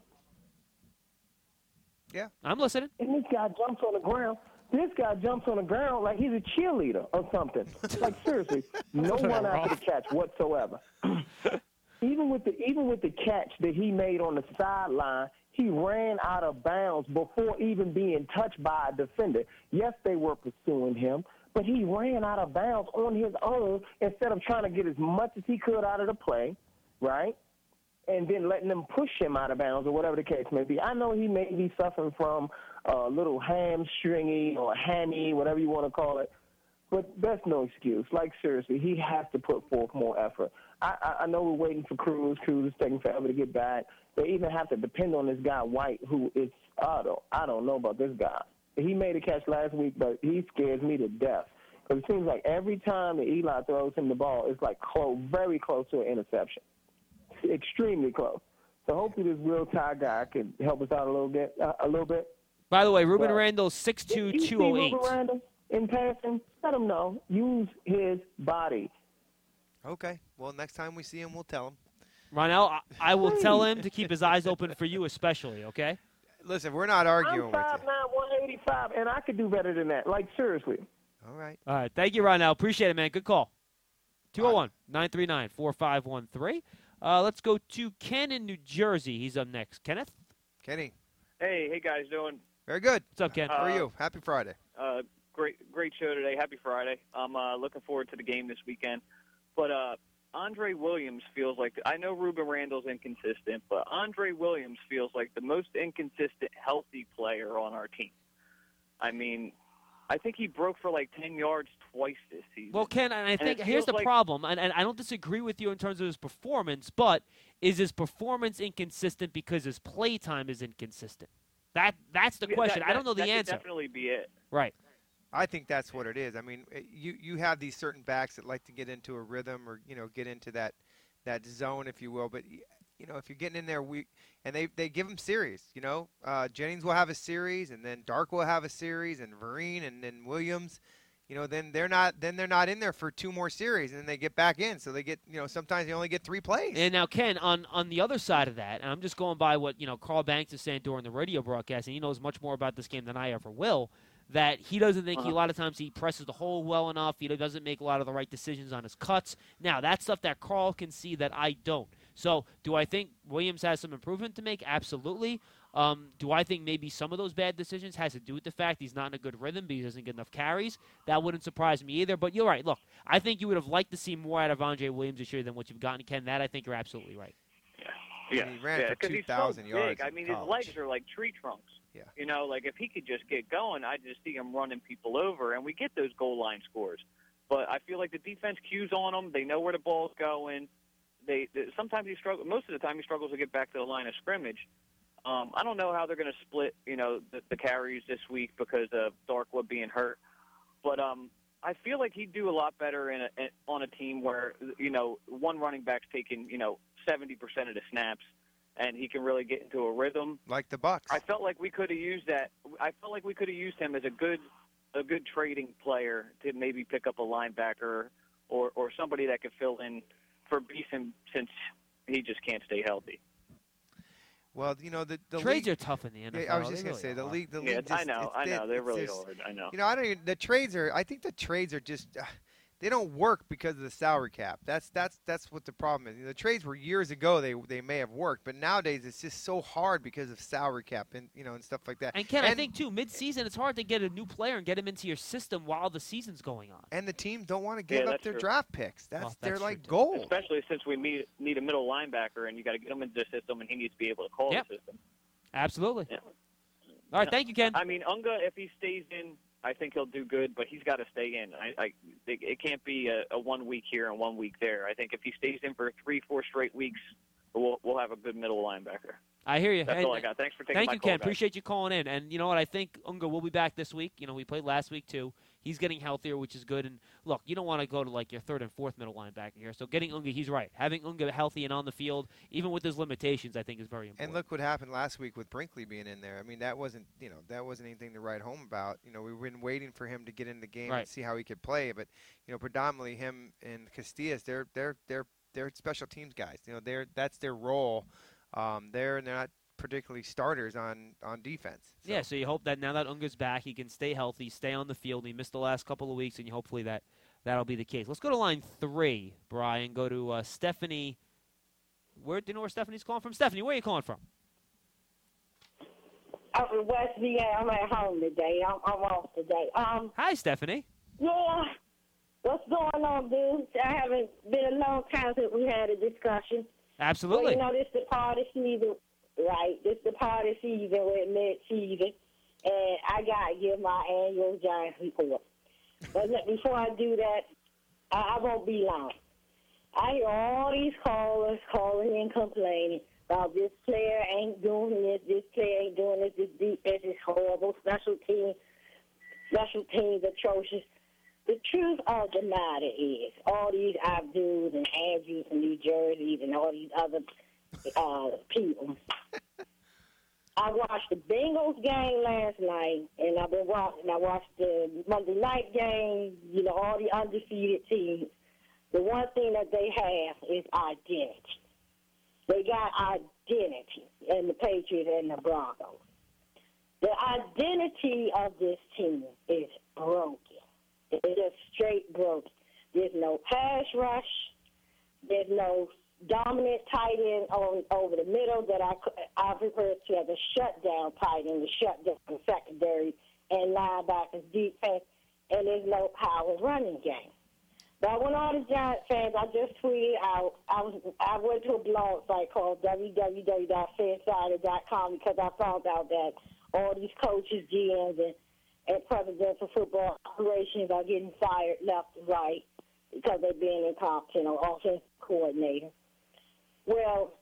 D: Yeah.
C: I'm listening.
F: And this guy jumps on the ground. This guy jumps on the ground like he's a cheerleader or something. Like, seriously, no one after the catch whatsoever. Even with the catch that he made on the sideline, he ran out of bounds before even being touched by a defender. Yes, they were pursuing him, but he ran out of bounds on his own instead of trying to get as much as he could out of the play, right? And then letting them push him out of bounds or whatever the case may be. I know he may be suffering from a little hamstringy or hammy, whatever you want to call it, but that's no excuse. Like, seriously, he has to put forth more effort. I know we're waiting for Cruz. Cruz is taking forever to get back. They even have to depend on this guy White, who is I don't know about this guy. He made a catch last week, but he scares me to death. Because it seems like every time that Eli throws him the ball, it's like very close to an interception. Extremely close. So hopefully this Will Ty guy can help us out a little bit.
C: By the way, Ruben
F: Right.
C: Randall's 6'2",
F: You see
C: 208.
F: Ruben Randall in passing? Let him know. Use his body.
D: Okay. Well, next time we see him, we'll tell him.
C: Ronell, I will tell him to keep his eyes open for you especially, okay?
D: Listen, we're not arguing
F: I'm
D: with
F: 5'9", 185, and I could do better than that. Like, seriously.
D: you. All right.
C: All right. Thank you, Ronell. Appreciate it, man. Good call. 201-939-4513. Let's go to Ken in New Jersey. He's up next. Kenneth?
D: Kenny.
J: Hey guys, doing?
D: Very good.
C: What's up, Ken?
D: How are you? Happy Friday.
J: Great show today. Happy Friday. I'm looking forward to the game this weekend. But Andre Williams feels like, I know Ruben Randall's inconsistent, but Andre Williams feels like the most inconsistent healthy player on our team. I mean, I think he broke for like 10 yards twice this season.
C: Well, Ken, and I think
J: it
C: here's
J: feels
C: the
J: like-
C: problem, and I don't disagree with you in terms of his performance, but is his performance inconsistent because his play time is inconsistent? That's the question. I don't know the
J: that
C: answer.
J: Could definitely be it.
C: Right.
D: I think that's what it is. I mean, you have these certain backs that like to get into a rhythm or, get into that zone, if you will. But, if you're getting in there, and they give them series. Jennings will have a series, and then Dark will have a series, and Vereen, and then Williams. Then they're not in there for 2 more series, and then they get back in. So they get, sometimes they only get 3 plays.
C: And now, Ken, on the other side of that, and I'm just going by what Carl Banks is saying during the radio broadcast, and he knows much more about this game than I ever will, that he doesn't think a lot of times he presses the hole well enough. He doesn't make a lot of the right decisions on his cuts. Now, that's stuff that Carl can see that I don't. So do I think Williams has some improvement to make? Absolutely. Do I think maybe some of those bad decisions has to do with the fact he's not in a good rhythm because he doesn't get enough carries? That wouldn't surprise me either. But you're right. Look, I think you would have liked to see more out of Andre Williams this year than what you've gotten, Ken. That I think you're absolutely right.
D: Yeah. He ran for 2,000 yards.
J: I mean, his legs are like tree trunks.
D: Yeah.
J: Like if he could just get going, I just see him running people over, and we get those goal line scores. But I feel like the defense cues on him. They know where the ball's going. Sometimes he struggles. Most of the time, he struggles to get back to the line of scrimmage. I don't know how they're going to split, the carries this week because of Darkwood being hurt. But I feel like he'd do a lot better on a team where, one running back's taking, 70% of the snaps, and he can really get into a rhythm.
D: Like the Bucs.
J: I felt like we could have used that. I felt like we could have used him as a good trading player to maybe pick up a linebacker or somebody that could fill in for Beeson since he just can't stay healthy.
D: Well, the
C: trades
D: league,
C: are tough in the NFL.
D: I was just going to say the league.
J: Yeah, I know, they're really hard. I know.
D: The trades are. I think the trades are just. They don't work because of the salary cap. That's what the problem is. The trades were years ago. They may have worked, but nowadays it's just so hard because of salary cap and and stuff like that.
C: And Ken, I think too, mid-season it's hard to get a new player and get him into your system while the season's going on.
D: And the teams don't want to give up their draft picks. That's their
C: like
D: goal.
J: Especially since we need a middle linebacker, and you got to get him into the system, and he needs to be able to call the system.
C: Absolutely.
J: Yeah.
C: All right, thank you, Ken.
J: I mean, Unga, if he stays in, I think he'll do good, but he's got to stay in. It can't be a 1 week here and 1 week there. I think if he stays in for 3-4 straight weeks, we'll have a good middle linebacker.
C: I hear you.
J: That's all I got. Thanks for taking my call.
C: Thank you, Ken.
J: Guys.
C: Appreciate you calling in. And you know what? I think Unga will be back this week. We played last week too. He's getting healthier, which is good. And look, you don't want to go to like your 3rd and 4th middle linebacker here. So getting Unga, he's right. Having Unga healthy and on the field, even with his limitations, I think is very important.
D: And look what happened last week with Brinkley being in there. I mean, that wasn't anything to write home about. We've been waiting for him to get in the game and see how he could play. But predominantly him and Castillas, they're special teams guys. That's their role. They're not particularly starters on defense. So.
C: Yeah, so you hope that now that Unga's back, he can stay healthy, stay on the field. He missed the last couple of weeks, and hopefully that'll be the case. Let's go to line 3, Brian. Go to Stephanie. Do you know where Stephanie's calling from? Stephanie, where are you calling from?
K: I'm from West VA. I'm at home today. I'm off today.
C: Hi, Stephanie.
K: Yeah. What's going on, dudes? I haven't been a long time since we had a discussion.
C: Absolutely.
K: Well, this the part of season, right? This the part of season with mid-season, and I got to give my annual Giants report. But before I do that, I won't be long. I hear all these callers calling and complaining about this player ain't doing this player ain't doing this defense is horrible, special teams atrocious. The truth of the matter is, all these Abduls and Andrews and New Jerseys and all these other people. I watched the Bengals game last night, and I watched the Monday night game, all the undefeated teams. The one thing that they have is identity. They got identity in the Patriots and the Broncos. The identity of this team is broken. It's just straight broken. There's no pass rush. There's no dominant tight end over the middle that I refer to as a shutdown tight end, the shutdown secondary and linebackers defense, and there's no power running game. But when all the Giants fans, I just tweeted out, I went to a blog site called www.fansided.com because I found out that all these coaches, GMs, and presidents of football operations are getting fired left and right because they're being incompetent or offensive coordinator. Well,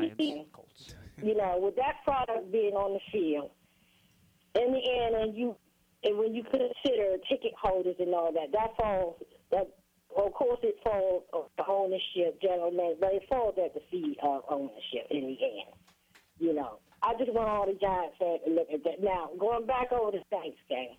K: with that product being on the field, in the end, and when you consider ticket holders and all that, that's all that of course, it falls on the ownership, gentlemen, but it falls at the feet of ownership in the end. You know, I just want all the Giants fans to look at that. Now, going back over the Saints game,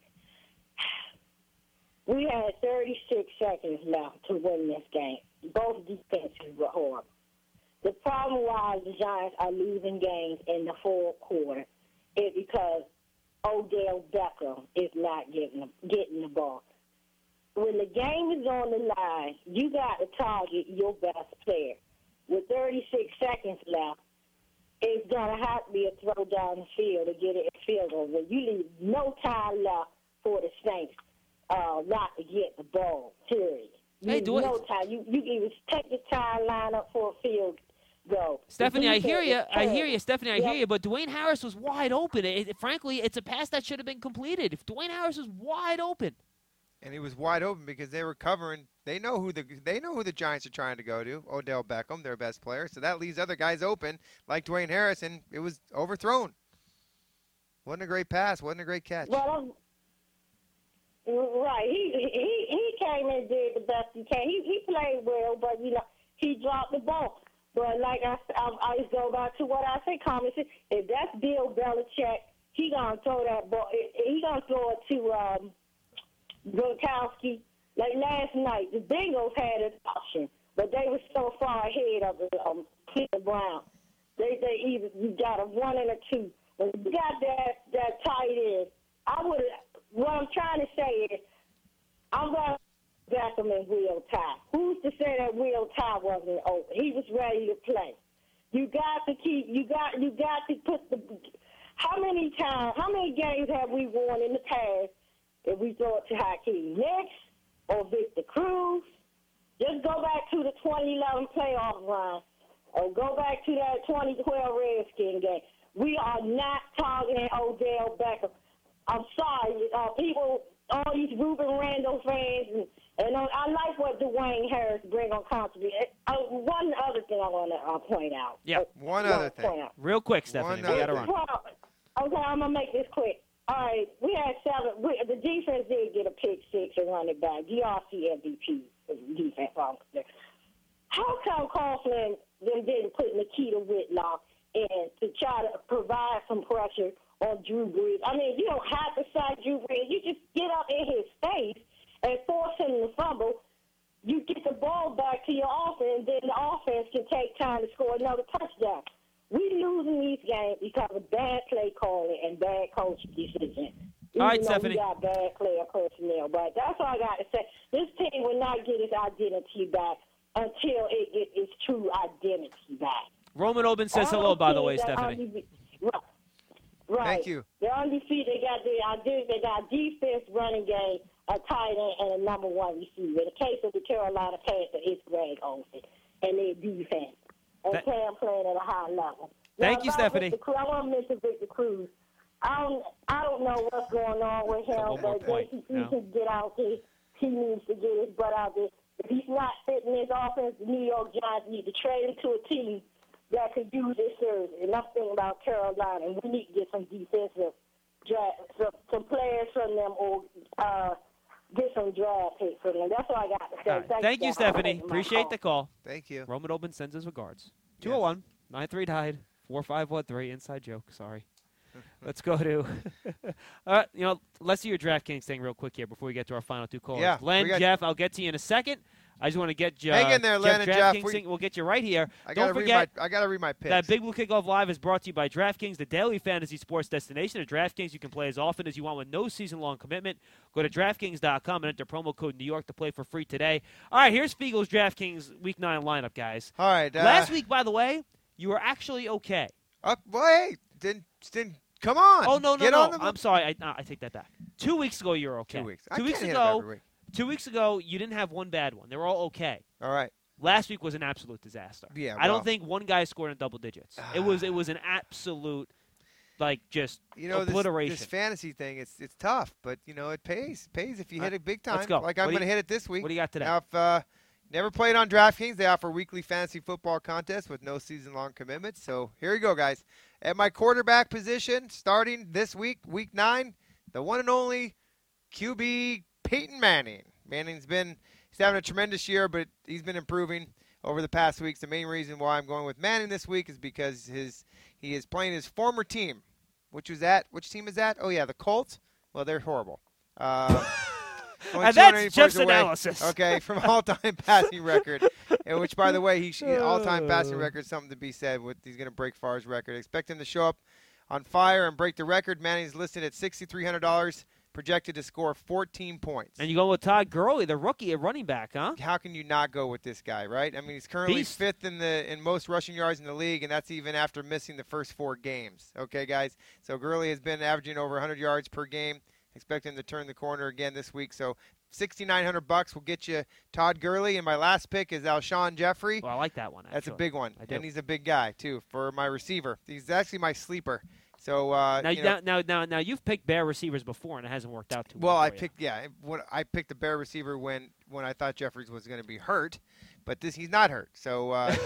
K: we had 36 seconds left to win this game. Both defenses were horrible. The problem why the Giants are losing games in the fourth quarter is because Odell Beckham is not getting the ball. When the game is on the line, you got to target your best player. With 36 seconds left, it's going to have to be a throw down the field to get it in field goal. You leave no time left for the Saints not to get the ball, period.
C: Hey,
K: no time. You either take the time, line up for a field goal.
C: Stephanie, I hear you. Stephanie, I hear you. But Dwayne Harris was wide open. Frankly, it's a pass that should have been completed. If Dwayne Harris was wide open.
D: And he was wide open because they were covering. They know who the Giants are trying to go to. Odell Beckham, their best player. So that leaves other guys open, like Dwayne Harris, and it was overthrown. Wasn't a great pass. Wasn't a great catch.
K: Well, right. He came and did the best he can. He played well, but he dropped the ball. But like I just go back to what I said, comments. If that's Bill Belichick, he gonna throw that ball. He gonna throw it to Gronkowski. Like last night, the Bengals had an option, but they were so far ahead of the Cleveland Browns. They either you got a 1 and a 2. When you got that tight end, what I'm trying to say is, I'm going to Beckham and Will Tye. Who's to say that Will Tye wasn't open? He was ready to play. You got to put the. How many games have we won in the past if we throw it to Hakeem Nicks or Victor Cruz? Just go back to the 2011 playoff run or go back to that 2012 Redskin game. We are not targeting Odell Beckham. I'm sorry, people, all these Ruben Randall fans, and I like what Dwayne Harris bring on controversy. One other thing I want to point out.
C: Yeah,
D: one other thing.
C: Real quick, Stephanie, we got to run.
K: Okay, I'm going to make this quick. All right, we had 7. The defense did get a pick 6 and run it back. DRC MVP defense officer. How come Coughlin didn't put Nikita Whitlock in to try to provide some pressure on Drew Brees? I mean, you don't have to sack Drew Brees. You just get up in his face and force him to fumble. You get the ball back to your offense, and then the offense can take time to score another touchdown. We losing these games because of bad play calling and bad coaching decisions.
C: All right, Stephanie.
K: We got bad player personnel, but that's all I got to say. This team will not get its identity back until it gets its true identity back.
C: Roman Oben says hello, by the way, Stephanie.
K: Right.
D: Thank you.
K: They're undefeated. They got they got defense, running game, a tight end, and a number 1 receiver. In the case of the Carolina Panthers, it's Greg Olsen and their defense. And playing at a high level.
C: Thank you, Stephanie.
K: I want to mention Victor Cruz. I don't know what's going on with him, but he can get out there. He needs to get his butt out there. If he's not fitting his offense, the New York Giants need to trade him to a team that could use this service. And I'm thinking about Carolina, and we need to get some defensive some players from them or get some draft picks from them. That's all I got to say.
C: Right. Thank you, Stephanie. Appreciate the call.
D: Thank you.
C: Roman Oben sends his regards.
D: Yes.
C: 201-93 died. 4513. Inside joke. Sorry. Let's go to let's do your DraftKings thing real quick here before we get to our final 2 calls.
D: Yeah,
C: Len, Jeff, I'll get to you in a second. I just want to get
D: hang in there, Len and Jeff.
C: We'll get you right here.
D: Don't forget, I got to read my picks.
C: That Big Blue Kickoff Live is brought to you by DraftKings, the daily fantasy sports destination. At DraftKings, you can play as often as you want with no season-long commitment. Go to DraftKings.com and enter promo code New York to play for free today. All right, here's Spiegel's DraftKings Week 9 lineup, guys.
D: All right.
C: Last week, by the way, you were actually okay.
D: Hey, didn't come on.
C: Oh, no. I'm sorry. I take that back. 2 weeks ago, you were okay.
D: 2 weeks.
C: 2 weeks ago. 2 weeks ago, you didn't have one bad one. They were all okay.
D: All right.
C: Last week was an absolute disaster.
D: Yeah,
C: I don't think one guy scored in double digits. It was an absolute, obliteration.
D: This fantasy thing, it's tough, but it pays. Pays if you hit it big time.
C: Let's go.
D: Like I'm going to hit it this week.
C: What do you got today?
D: Now, if never played on DraftKings, they offer weekly fantasy football contests with no season-long commitments. So here you go, guys. At my quarterback position, starting this week, Week 9, the one and only QB Peyton Manning. Manning's been He's having a tremendous year, but he's been improving over the past weeks. The main reason why I'm going with Manning this week is because he is playing his former team, which team is that? Oh, yeah, the Colts. Well, they're horrible.
C: And that's Jeff's analysis.
D: Okay, from all-time passing record, and which, by the way, all-time passing record is something to be said. He's going to break Favre's record. Expect him to show up on fire and break the record. Manning's listed at $6,300, projected to score 14 points.
C: And you go with Todd Gurley, the rookie at running back, huh?
D: How can you not go with this guy, right? I mean, he's currently fifth in most rushing yards in the league, and that's even after missing the first 4 games. Okay, guys? So Gurley has been averaging over 100 yards per game. Expect him to turn the corner again this week. So $6,900 will get you Todd Gurley. And my last pick is Alshon Jeffrey.
C: Well, I like that one, actually.
D: That's a big one.
C: I do.
D: And he's a big guy, too, for my receiver. He's actually my sleeper. So
C: now you've picked Bear receivers before, and it hasn't worked out too well.
D: Well, I picked the Bear receiver when I thought Jeffries was going to be hurt, but he's not hurt. So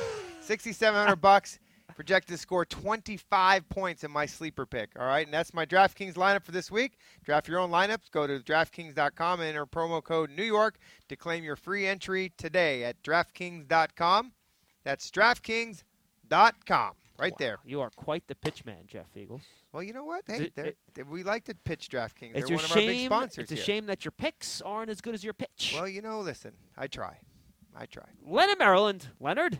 D: $6,700. Projected to score 25 points in my sleeper pick. All right, and that's my DraftKings lineup for this week. Draft your own lineups. Go to DraftKings.com and enter promo code New York to claim your free entry today at DraftKings.com. That's DraftKings.com right there.
C: You are quite the pitch man, Jeff Eagles.
D: Well, you know what? Hey, we like to pitch DraftKings.
C: They're
D: one of our big sponsors
C: It's a
D: here.
C: shame that your picks aren't as good as your pitch.
D: Well, listen, I try.
C: Leonard, Maryland. Leonard.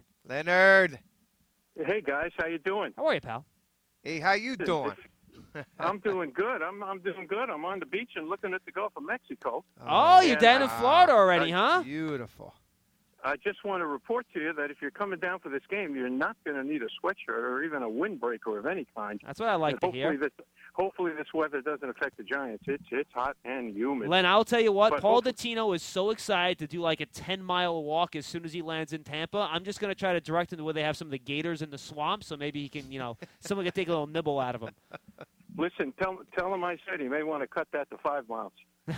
L: Hey guys, how you doing?
C: How are you, pal?
D: Hey, how you doing?
L: I'm doing good. I'm doing good. I'm on the beach and looking at the Gulf of Mexico.
C: Oh, you're down in Florida already, huh?
D: Beautiful.
L: I just want to report to you that if you're coming down for this game, you're not going to need a sweatshirt or even a windbreaker of any kind.
C: That's what I like to hear.
L: Hopefully this weather doesn't affect the Giants. It's hot and humid.
C: Len, I'll tell you what,
L: But
C: Paul Dottino is so excited to do like a 10-mile walk as soon as he lands in Tampa. I'm just going to try to direct him to where they have some of the gators in the swamp, so maybe he can, someone can take a little nibble out of him.
L: Listen, tell him I said he may want to cut that to 5 miles.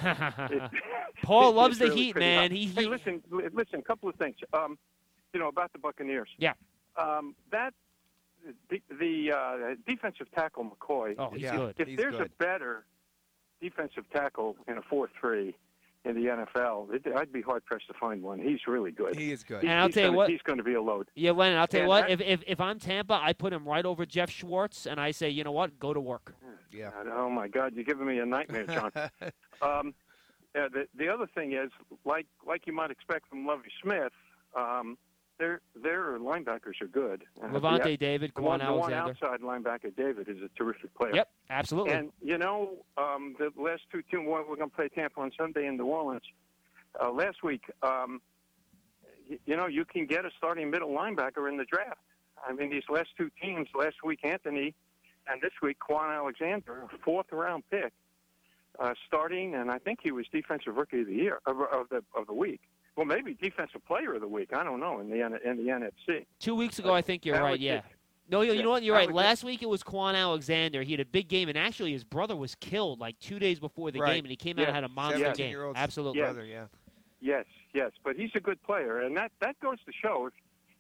C: Paul loves the
L: really
C: heat,
L: pretty
C: man.
L: hot. Hey, listen, a couple of things. About the Buccaneers.
C: Yeah.
L: The defensive tackle McCoy.
C: Oh, he's good.
L: If there's a better defensive tackle in a 4-3 in the NFL, I'd be hard pressed to find one. He's really good.
D: He is good.
C: And I'll tell you what,
L: he's going to be a load.
C: Yeah, Lennon, I'll tell you what. If I'm Tampa, I put him right over Jeff Schwartz, and I say, you know what, go to work.
D: Yeah.
L: Oh my God, you're giving me a nightmare, John. The other thing is, like you might expect from Lovie Smith, their linebackers are good.
C: Levante David, Quan Alexander.
L: The one outside linebacker, David, is a terrific player.
C: Yep, absolutely.
L: And, the last two teams, we're going to play Tampa on Sunday in New Orleans. Last week, you can get a starting middle linebacker in the draft. I mean, these last two teams, last week Anthony, and this week Quan Alexander, a 4th-round pick, starting, and I think he was Defensive Rookie of the Year, of the week. Well, maybe Defensive Player of the Week. I don't know in the NFC.
C: 2 weeks ago, I think you're right. Yeah. No, you know what? You're right. Last week it was Quan Alexander. He had a big game, and actually his brother was killed like 2 days before the game, and he came out and had a monster game. Absolutely.
D: Brother, yeah.
L: Yes, but he's a good player, and that goes to show.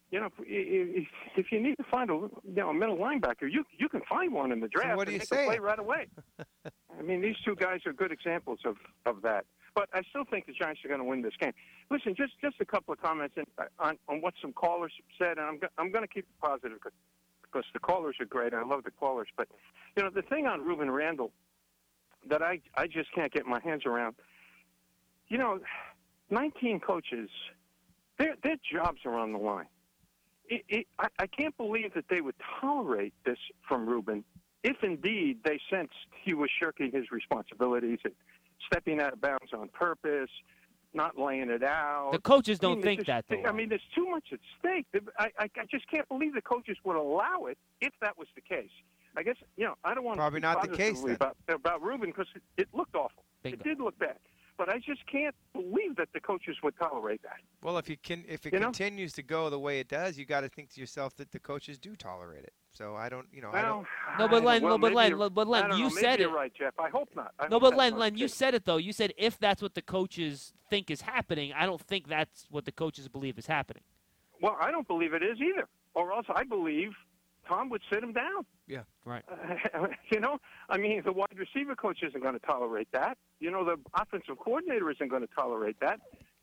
L: If you need to find a middle linebacker, you can find one in the draft.
D: So what do you
L: and
D: say?
L: Play right away. I mean, these two guys are good examples of that. But I still think the Giants are going to win this game. Listen, just a couple of comments on what some callers said, and I'm going to keep it positive because the callers are great. I love the callers. But, the thing on Ruben Randall that I just can't get my hands around, 19 coaches, their jobs are on the line. I can't believe that they would tolerate this from Ruben if indeed they sensed he was shirking his responsibilities and stepping out of bounds on purpose, not laying it out.
C: The coaches don't think that, though.
L: I mean, there's too much at stake. I just can't believe the coaches would allow it if that was the case. I guess, I don't want
D: Probably
L: to be
D: not the case,
L: about Ruben because it looked awful.
C: Bingo.
L: It did look bad. But I just can't believe that the coaches would tolerate that.
D: Well, if it continues to go the way it does, you got to think to yourself that the coaches do tolerate it. So I don't, I don't.
C: No, but Len, you said it.
L: You're right, Jeff. I hope not.
C: No, but Len, you said it though. You said if that's what the coaches think is happening, I don't think that's what the coaches believe is happening.
L: Well, I don't believe it is either. Or else I believe Tom would sit him down.
D: Yeah,
C: right.
L: I mean, the wide receiver coach isn't going to tolerate that. The offensive coordinator isn't going to tolerate that.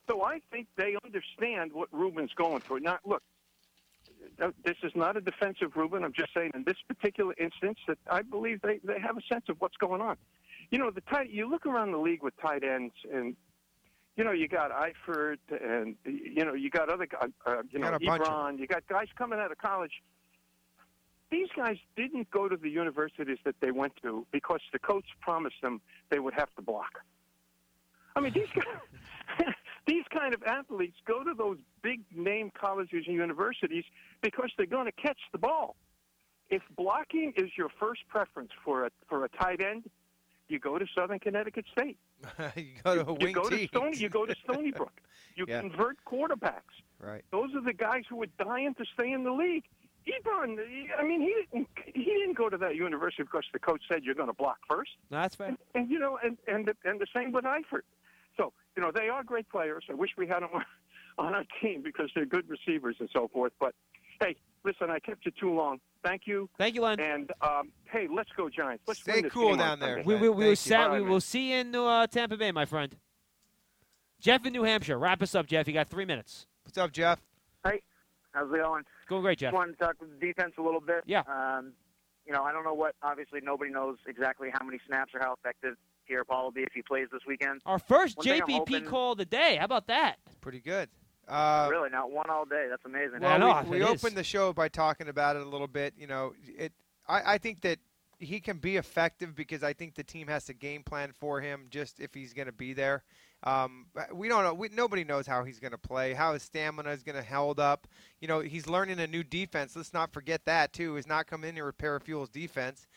L: So I think they understand what Ruben's going through. Now, look, this is not a defensive Ruben. I'm just saying in this particular instance that I believe they have a sense of what's going on. You know, you look around the league with tight ends, and, you know, you got Eifert, and, you know, you got other guys, Ebron. You got guys coming out of college. These guys didn't go to the universities that they went to because the coach promised them they would have to block. I mean, these guys, these kind of athletes go to those big-name colleges and universities because they're going to catch the ball. If blocking is your first preference for a tight end, you go to Southern Connecticut State.
D: You go to a wing team.
L: You go to Stony Brook. You convert quarterbacks.
D: Right.
L: Those are the guys who are dying to stay in the league. Ebron, I mean, he didn't go to that university because the coach said you're going to block first.
C: No, that's fair.
L: And you know, and the same with Eifert. So, you know, they are great players. I wish we had them on our team because they're good receivers and so forth. But, hey, listen, I kept you too long. Thank you.
C: Thank you, Len.
L: And, hey, let's go Giants. Let's
D: Stay
L: win this
D: cool
L: game
D: down
L: on
D: there.
L: Sunday.
C: We will see you in Tampa Bay, my friend. Jeff in New Hampshire. Wrap us up, Jeff. You got 3 minutes.
D: What's up, Jeff?
M: Hey, how's it going?
C: Going great, Jeff.
M: Just wanted to talk with the defense a little bit.
C: Yeah.
M: You know, I don't know what, obviously nobody knows exactly how many snaps or how effective Pierre-Paul will be if he plays this weekend.
C: Our first
M: One thing I'm
C: JPP
M: hoping-
C: call of the day. How about that?
D: Pretty good.
M: Really, not one all day. That's amazing.
D: Well, we opened the show by talking about it a little bit. You know, I think that he can be effective because I think the team has to game plan for him just if he's going to be there. We don't know. Nobody knows how he's going to play, how his stamina is going to hold up. You know, he's learning a new defense. Let's not forget that, too. He's not coming in here with Parafuel's defense.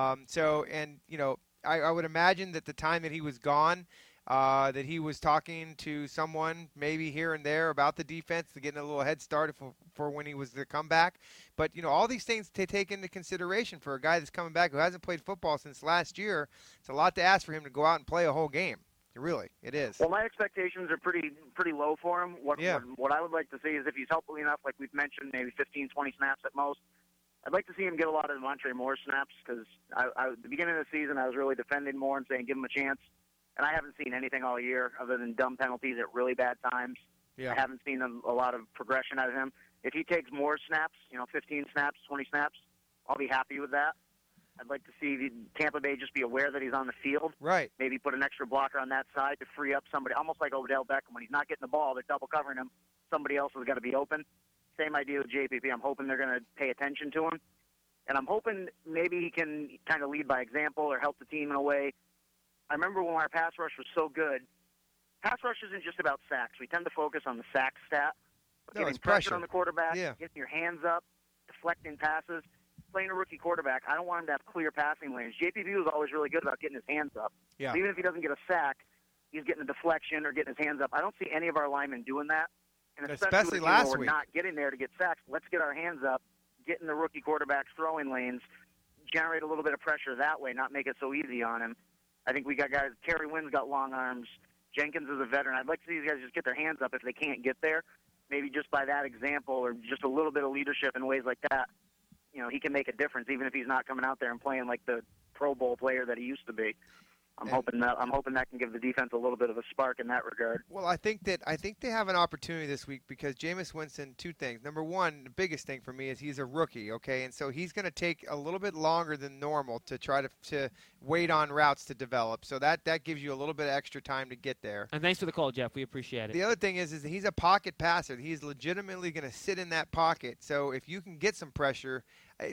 D: You know, I would imagine that the time that he was gone, that he was talking to someone maybe here and there about the defense to get a little head start for when he was to come back. But, you know, all these things to take into consideration for a guy that's coming back who hasn't played football since last year. It's a lot to ask for him to go out and play a whole game. It is.
M: Well, my expectations are pretty low for him. What I would like to see is if he's healthy enough, like we've mentioned, maybe 15, 20 snaps at most. I'd like to see him get a lot of Devontae Moore snaps because at the beginning of the season I was really defending Moore and saying give him a chance. And I haven't seen anything all year other than dumb penalties at really bad times.
D: Yeah.
M: I haven't seen a lot of progression out of him. If he takes more snaps, 15 snaps, 20 snaps, I'll be happy with that. I'd like to see Tampa Bay just be aware that he's on the field.
D: Right.
M: Maybe put an extra blocker on that side to free up somebody, almost like Odell Beckham. When he's not getting the ball, they're double covering him. Somebody else has got to be open. Same idea with JPP. I'm hoping they're going to pay attention to him. And I'm hoping maybe he can kind of lead by example or help the team in a way. I remember when our pass rush was so good. Pass rush isn't just about sacks. We tend to focus on the sack stat.
D: No,
M: getting
D: it's pressure
M: on the quarterback,
D: Yeah.
M: getting your hands up, deflecting passes. Playing a rookie quarterback, I don't want him to have clear passing lanes. JPP was always really good about getting his hands up.
D: Yeah.
M: So even if he doesn't get a sack, he's getting a deflection or getting his hands up. I don't see any of our linemen doing that. And
D: Especially
M: with,
D: last
M: we're
D: week.
M: not getting there to get sacks. Let's get our hands up, get in the rookie quarterback's throwing lanes, generate a little bit of pressure that way, not make it so easy on him. I think we got guys. Terry Wynn's got long arms. Jenkins is a veteran. I'd like to see these guys just get their hands up if they can't get there. Maybe just by that example or just a little bit of leadership in ways like that. He can make a difference even if he's not coming out there and playing like the Pro Bowl player that he used to be. I'm hoping that can give the defense a little bit of a spark in that regard.
D: Well, I think they have an opportunity this week because Jameis Winston, two things. Number one, the biggest thing for me is he's a rookie, okay? And so he's going to take a little bit longer than normal to try to wait on routes to develop. So that gives you a little bit of extra time to get there.
C: And thanks for the call, Jeff. We appreciate it.
D: The other thing is that he's a pocket passer. He's legitimately going to sit in that pocket. So if you can get some pressure,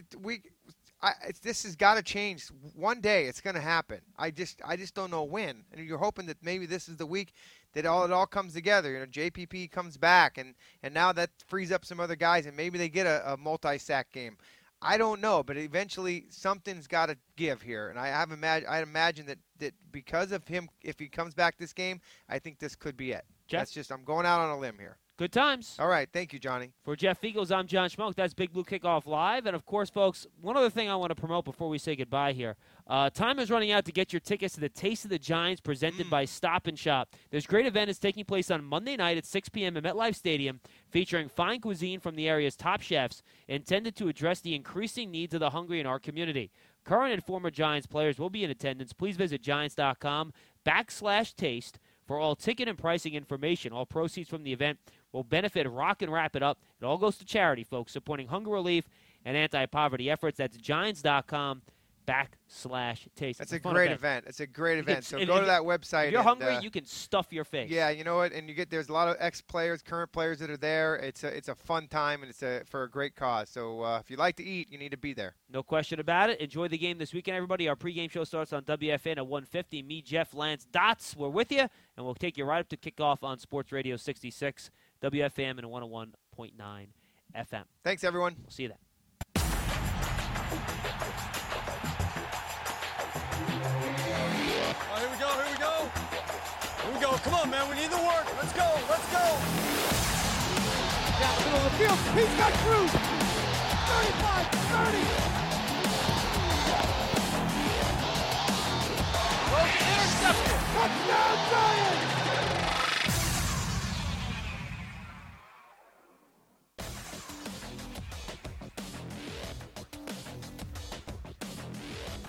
D: this has got to change. One day it's going to happen. I just don't know when. And you're hoping that maybe this is the week that it all comes together. JPP comes back, and now that frees up some other guys, and maybe they get a multi-sack game. I don't know, but eventually something's got to give here. And I imagine that because of him, if he comes back this game, I think this could be it.
C: Jeff?
D: I'm going out on a limb here.
C: Good times.
D: All right. Thank you, Johnny.
C: For Jeff Eagles, I'm John Schmoke. That's Big Blue Kickoff Live. And, of course, folks, one other thing I want to promote before we say goodbye here. Time is running out to get your tickets to the Taste of the Giants presented by Stop and Shop. This great event is taking place on Monday night at 6 p.m. at MetLife Stadium, featuring fine cuisine from the area's top chefs, intended to address the increasing needs of the hungry in our community. Current and former Giants players will be in attendance. Please visit Giants.com/taste For all ticket and pricing information, all proceeds from the event will benefit Rock and Wrap It Up. It all goes to charity, folks, supporting hunger relief and anti-poverty efforts. That's Giants.com/taste.
D: That's a great event. It's a great event. So go to that website.
C: If you're hungry, you can stuff your face.
D: Yeah, you know what? And there's a lot of ex-players, current players that are there. It's a fun time, and it's for a great cause. So if you like to eat, you need to be there.
C: No question about it. Enjoy the game this weekend, everybody. Our pregame show starts on WFN at 1:50. Me, Jeff, Lance, Dots, we're with you, and we'll take you right up to kickoff on Sports Radio 66, WFM, and 101.9 FM.
D: Thanks, everyone.
C: We'll see you then.
A: Oh, here we go, here we go. Here we go. Come on, man. We need the work. Let's go, let's go.
B: Down the middle of the field. He's got Cruz. 35, 30.
A: Well, intercepted.
B: Touchdown, Giants.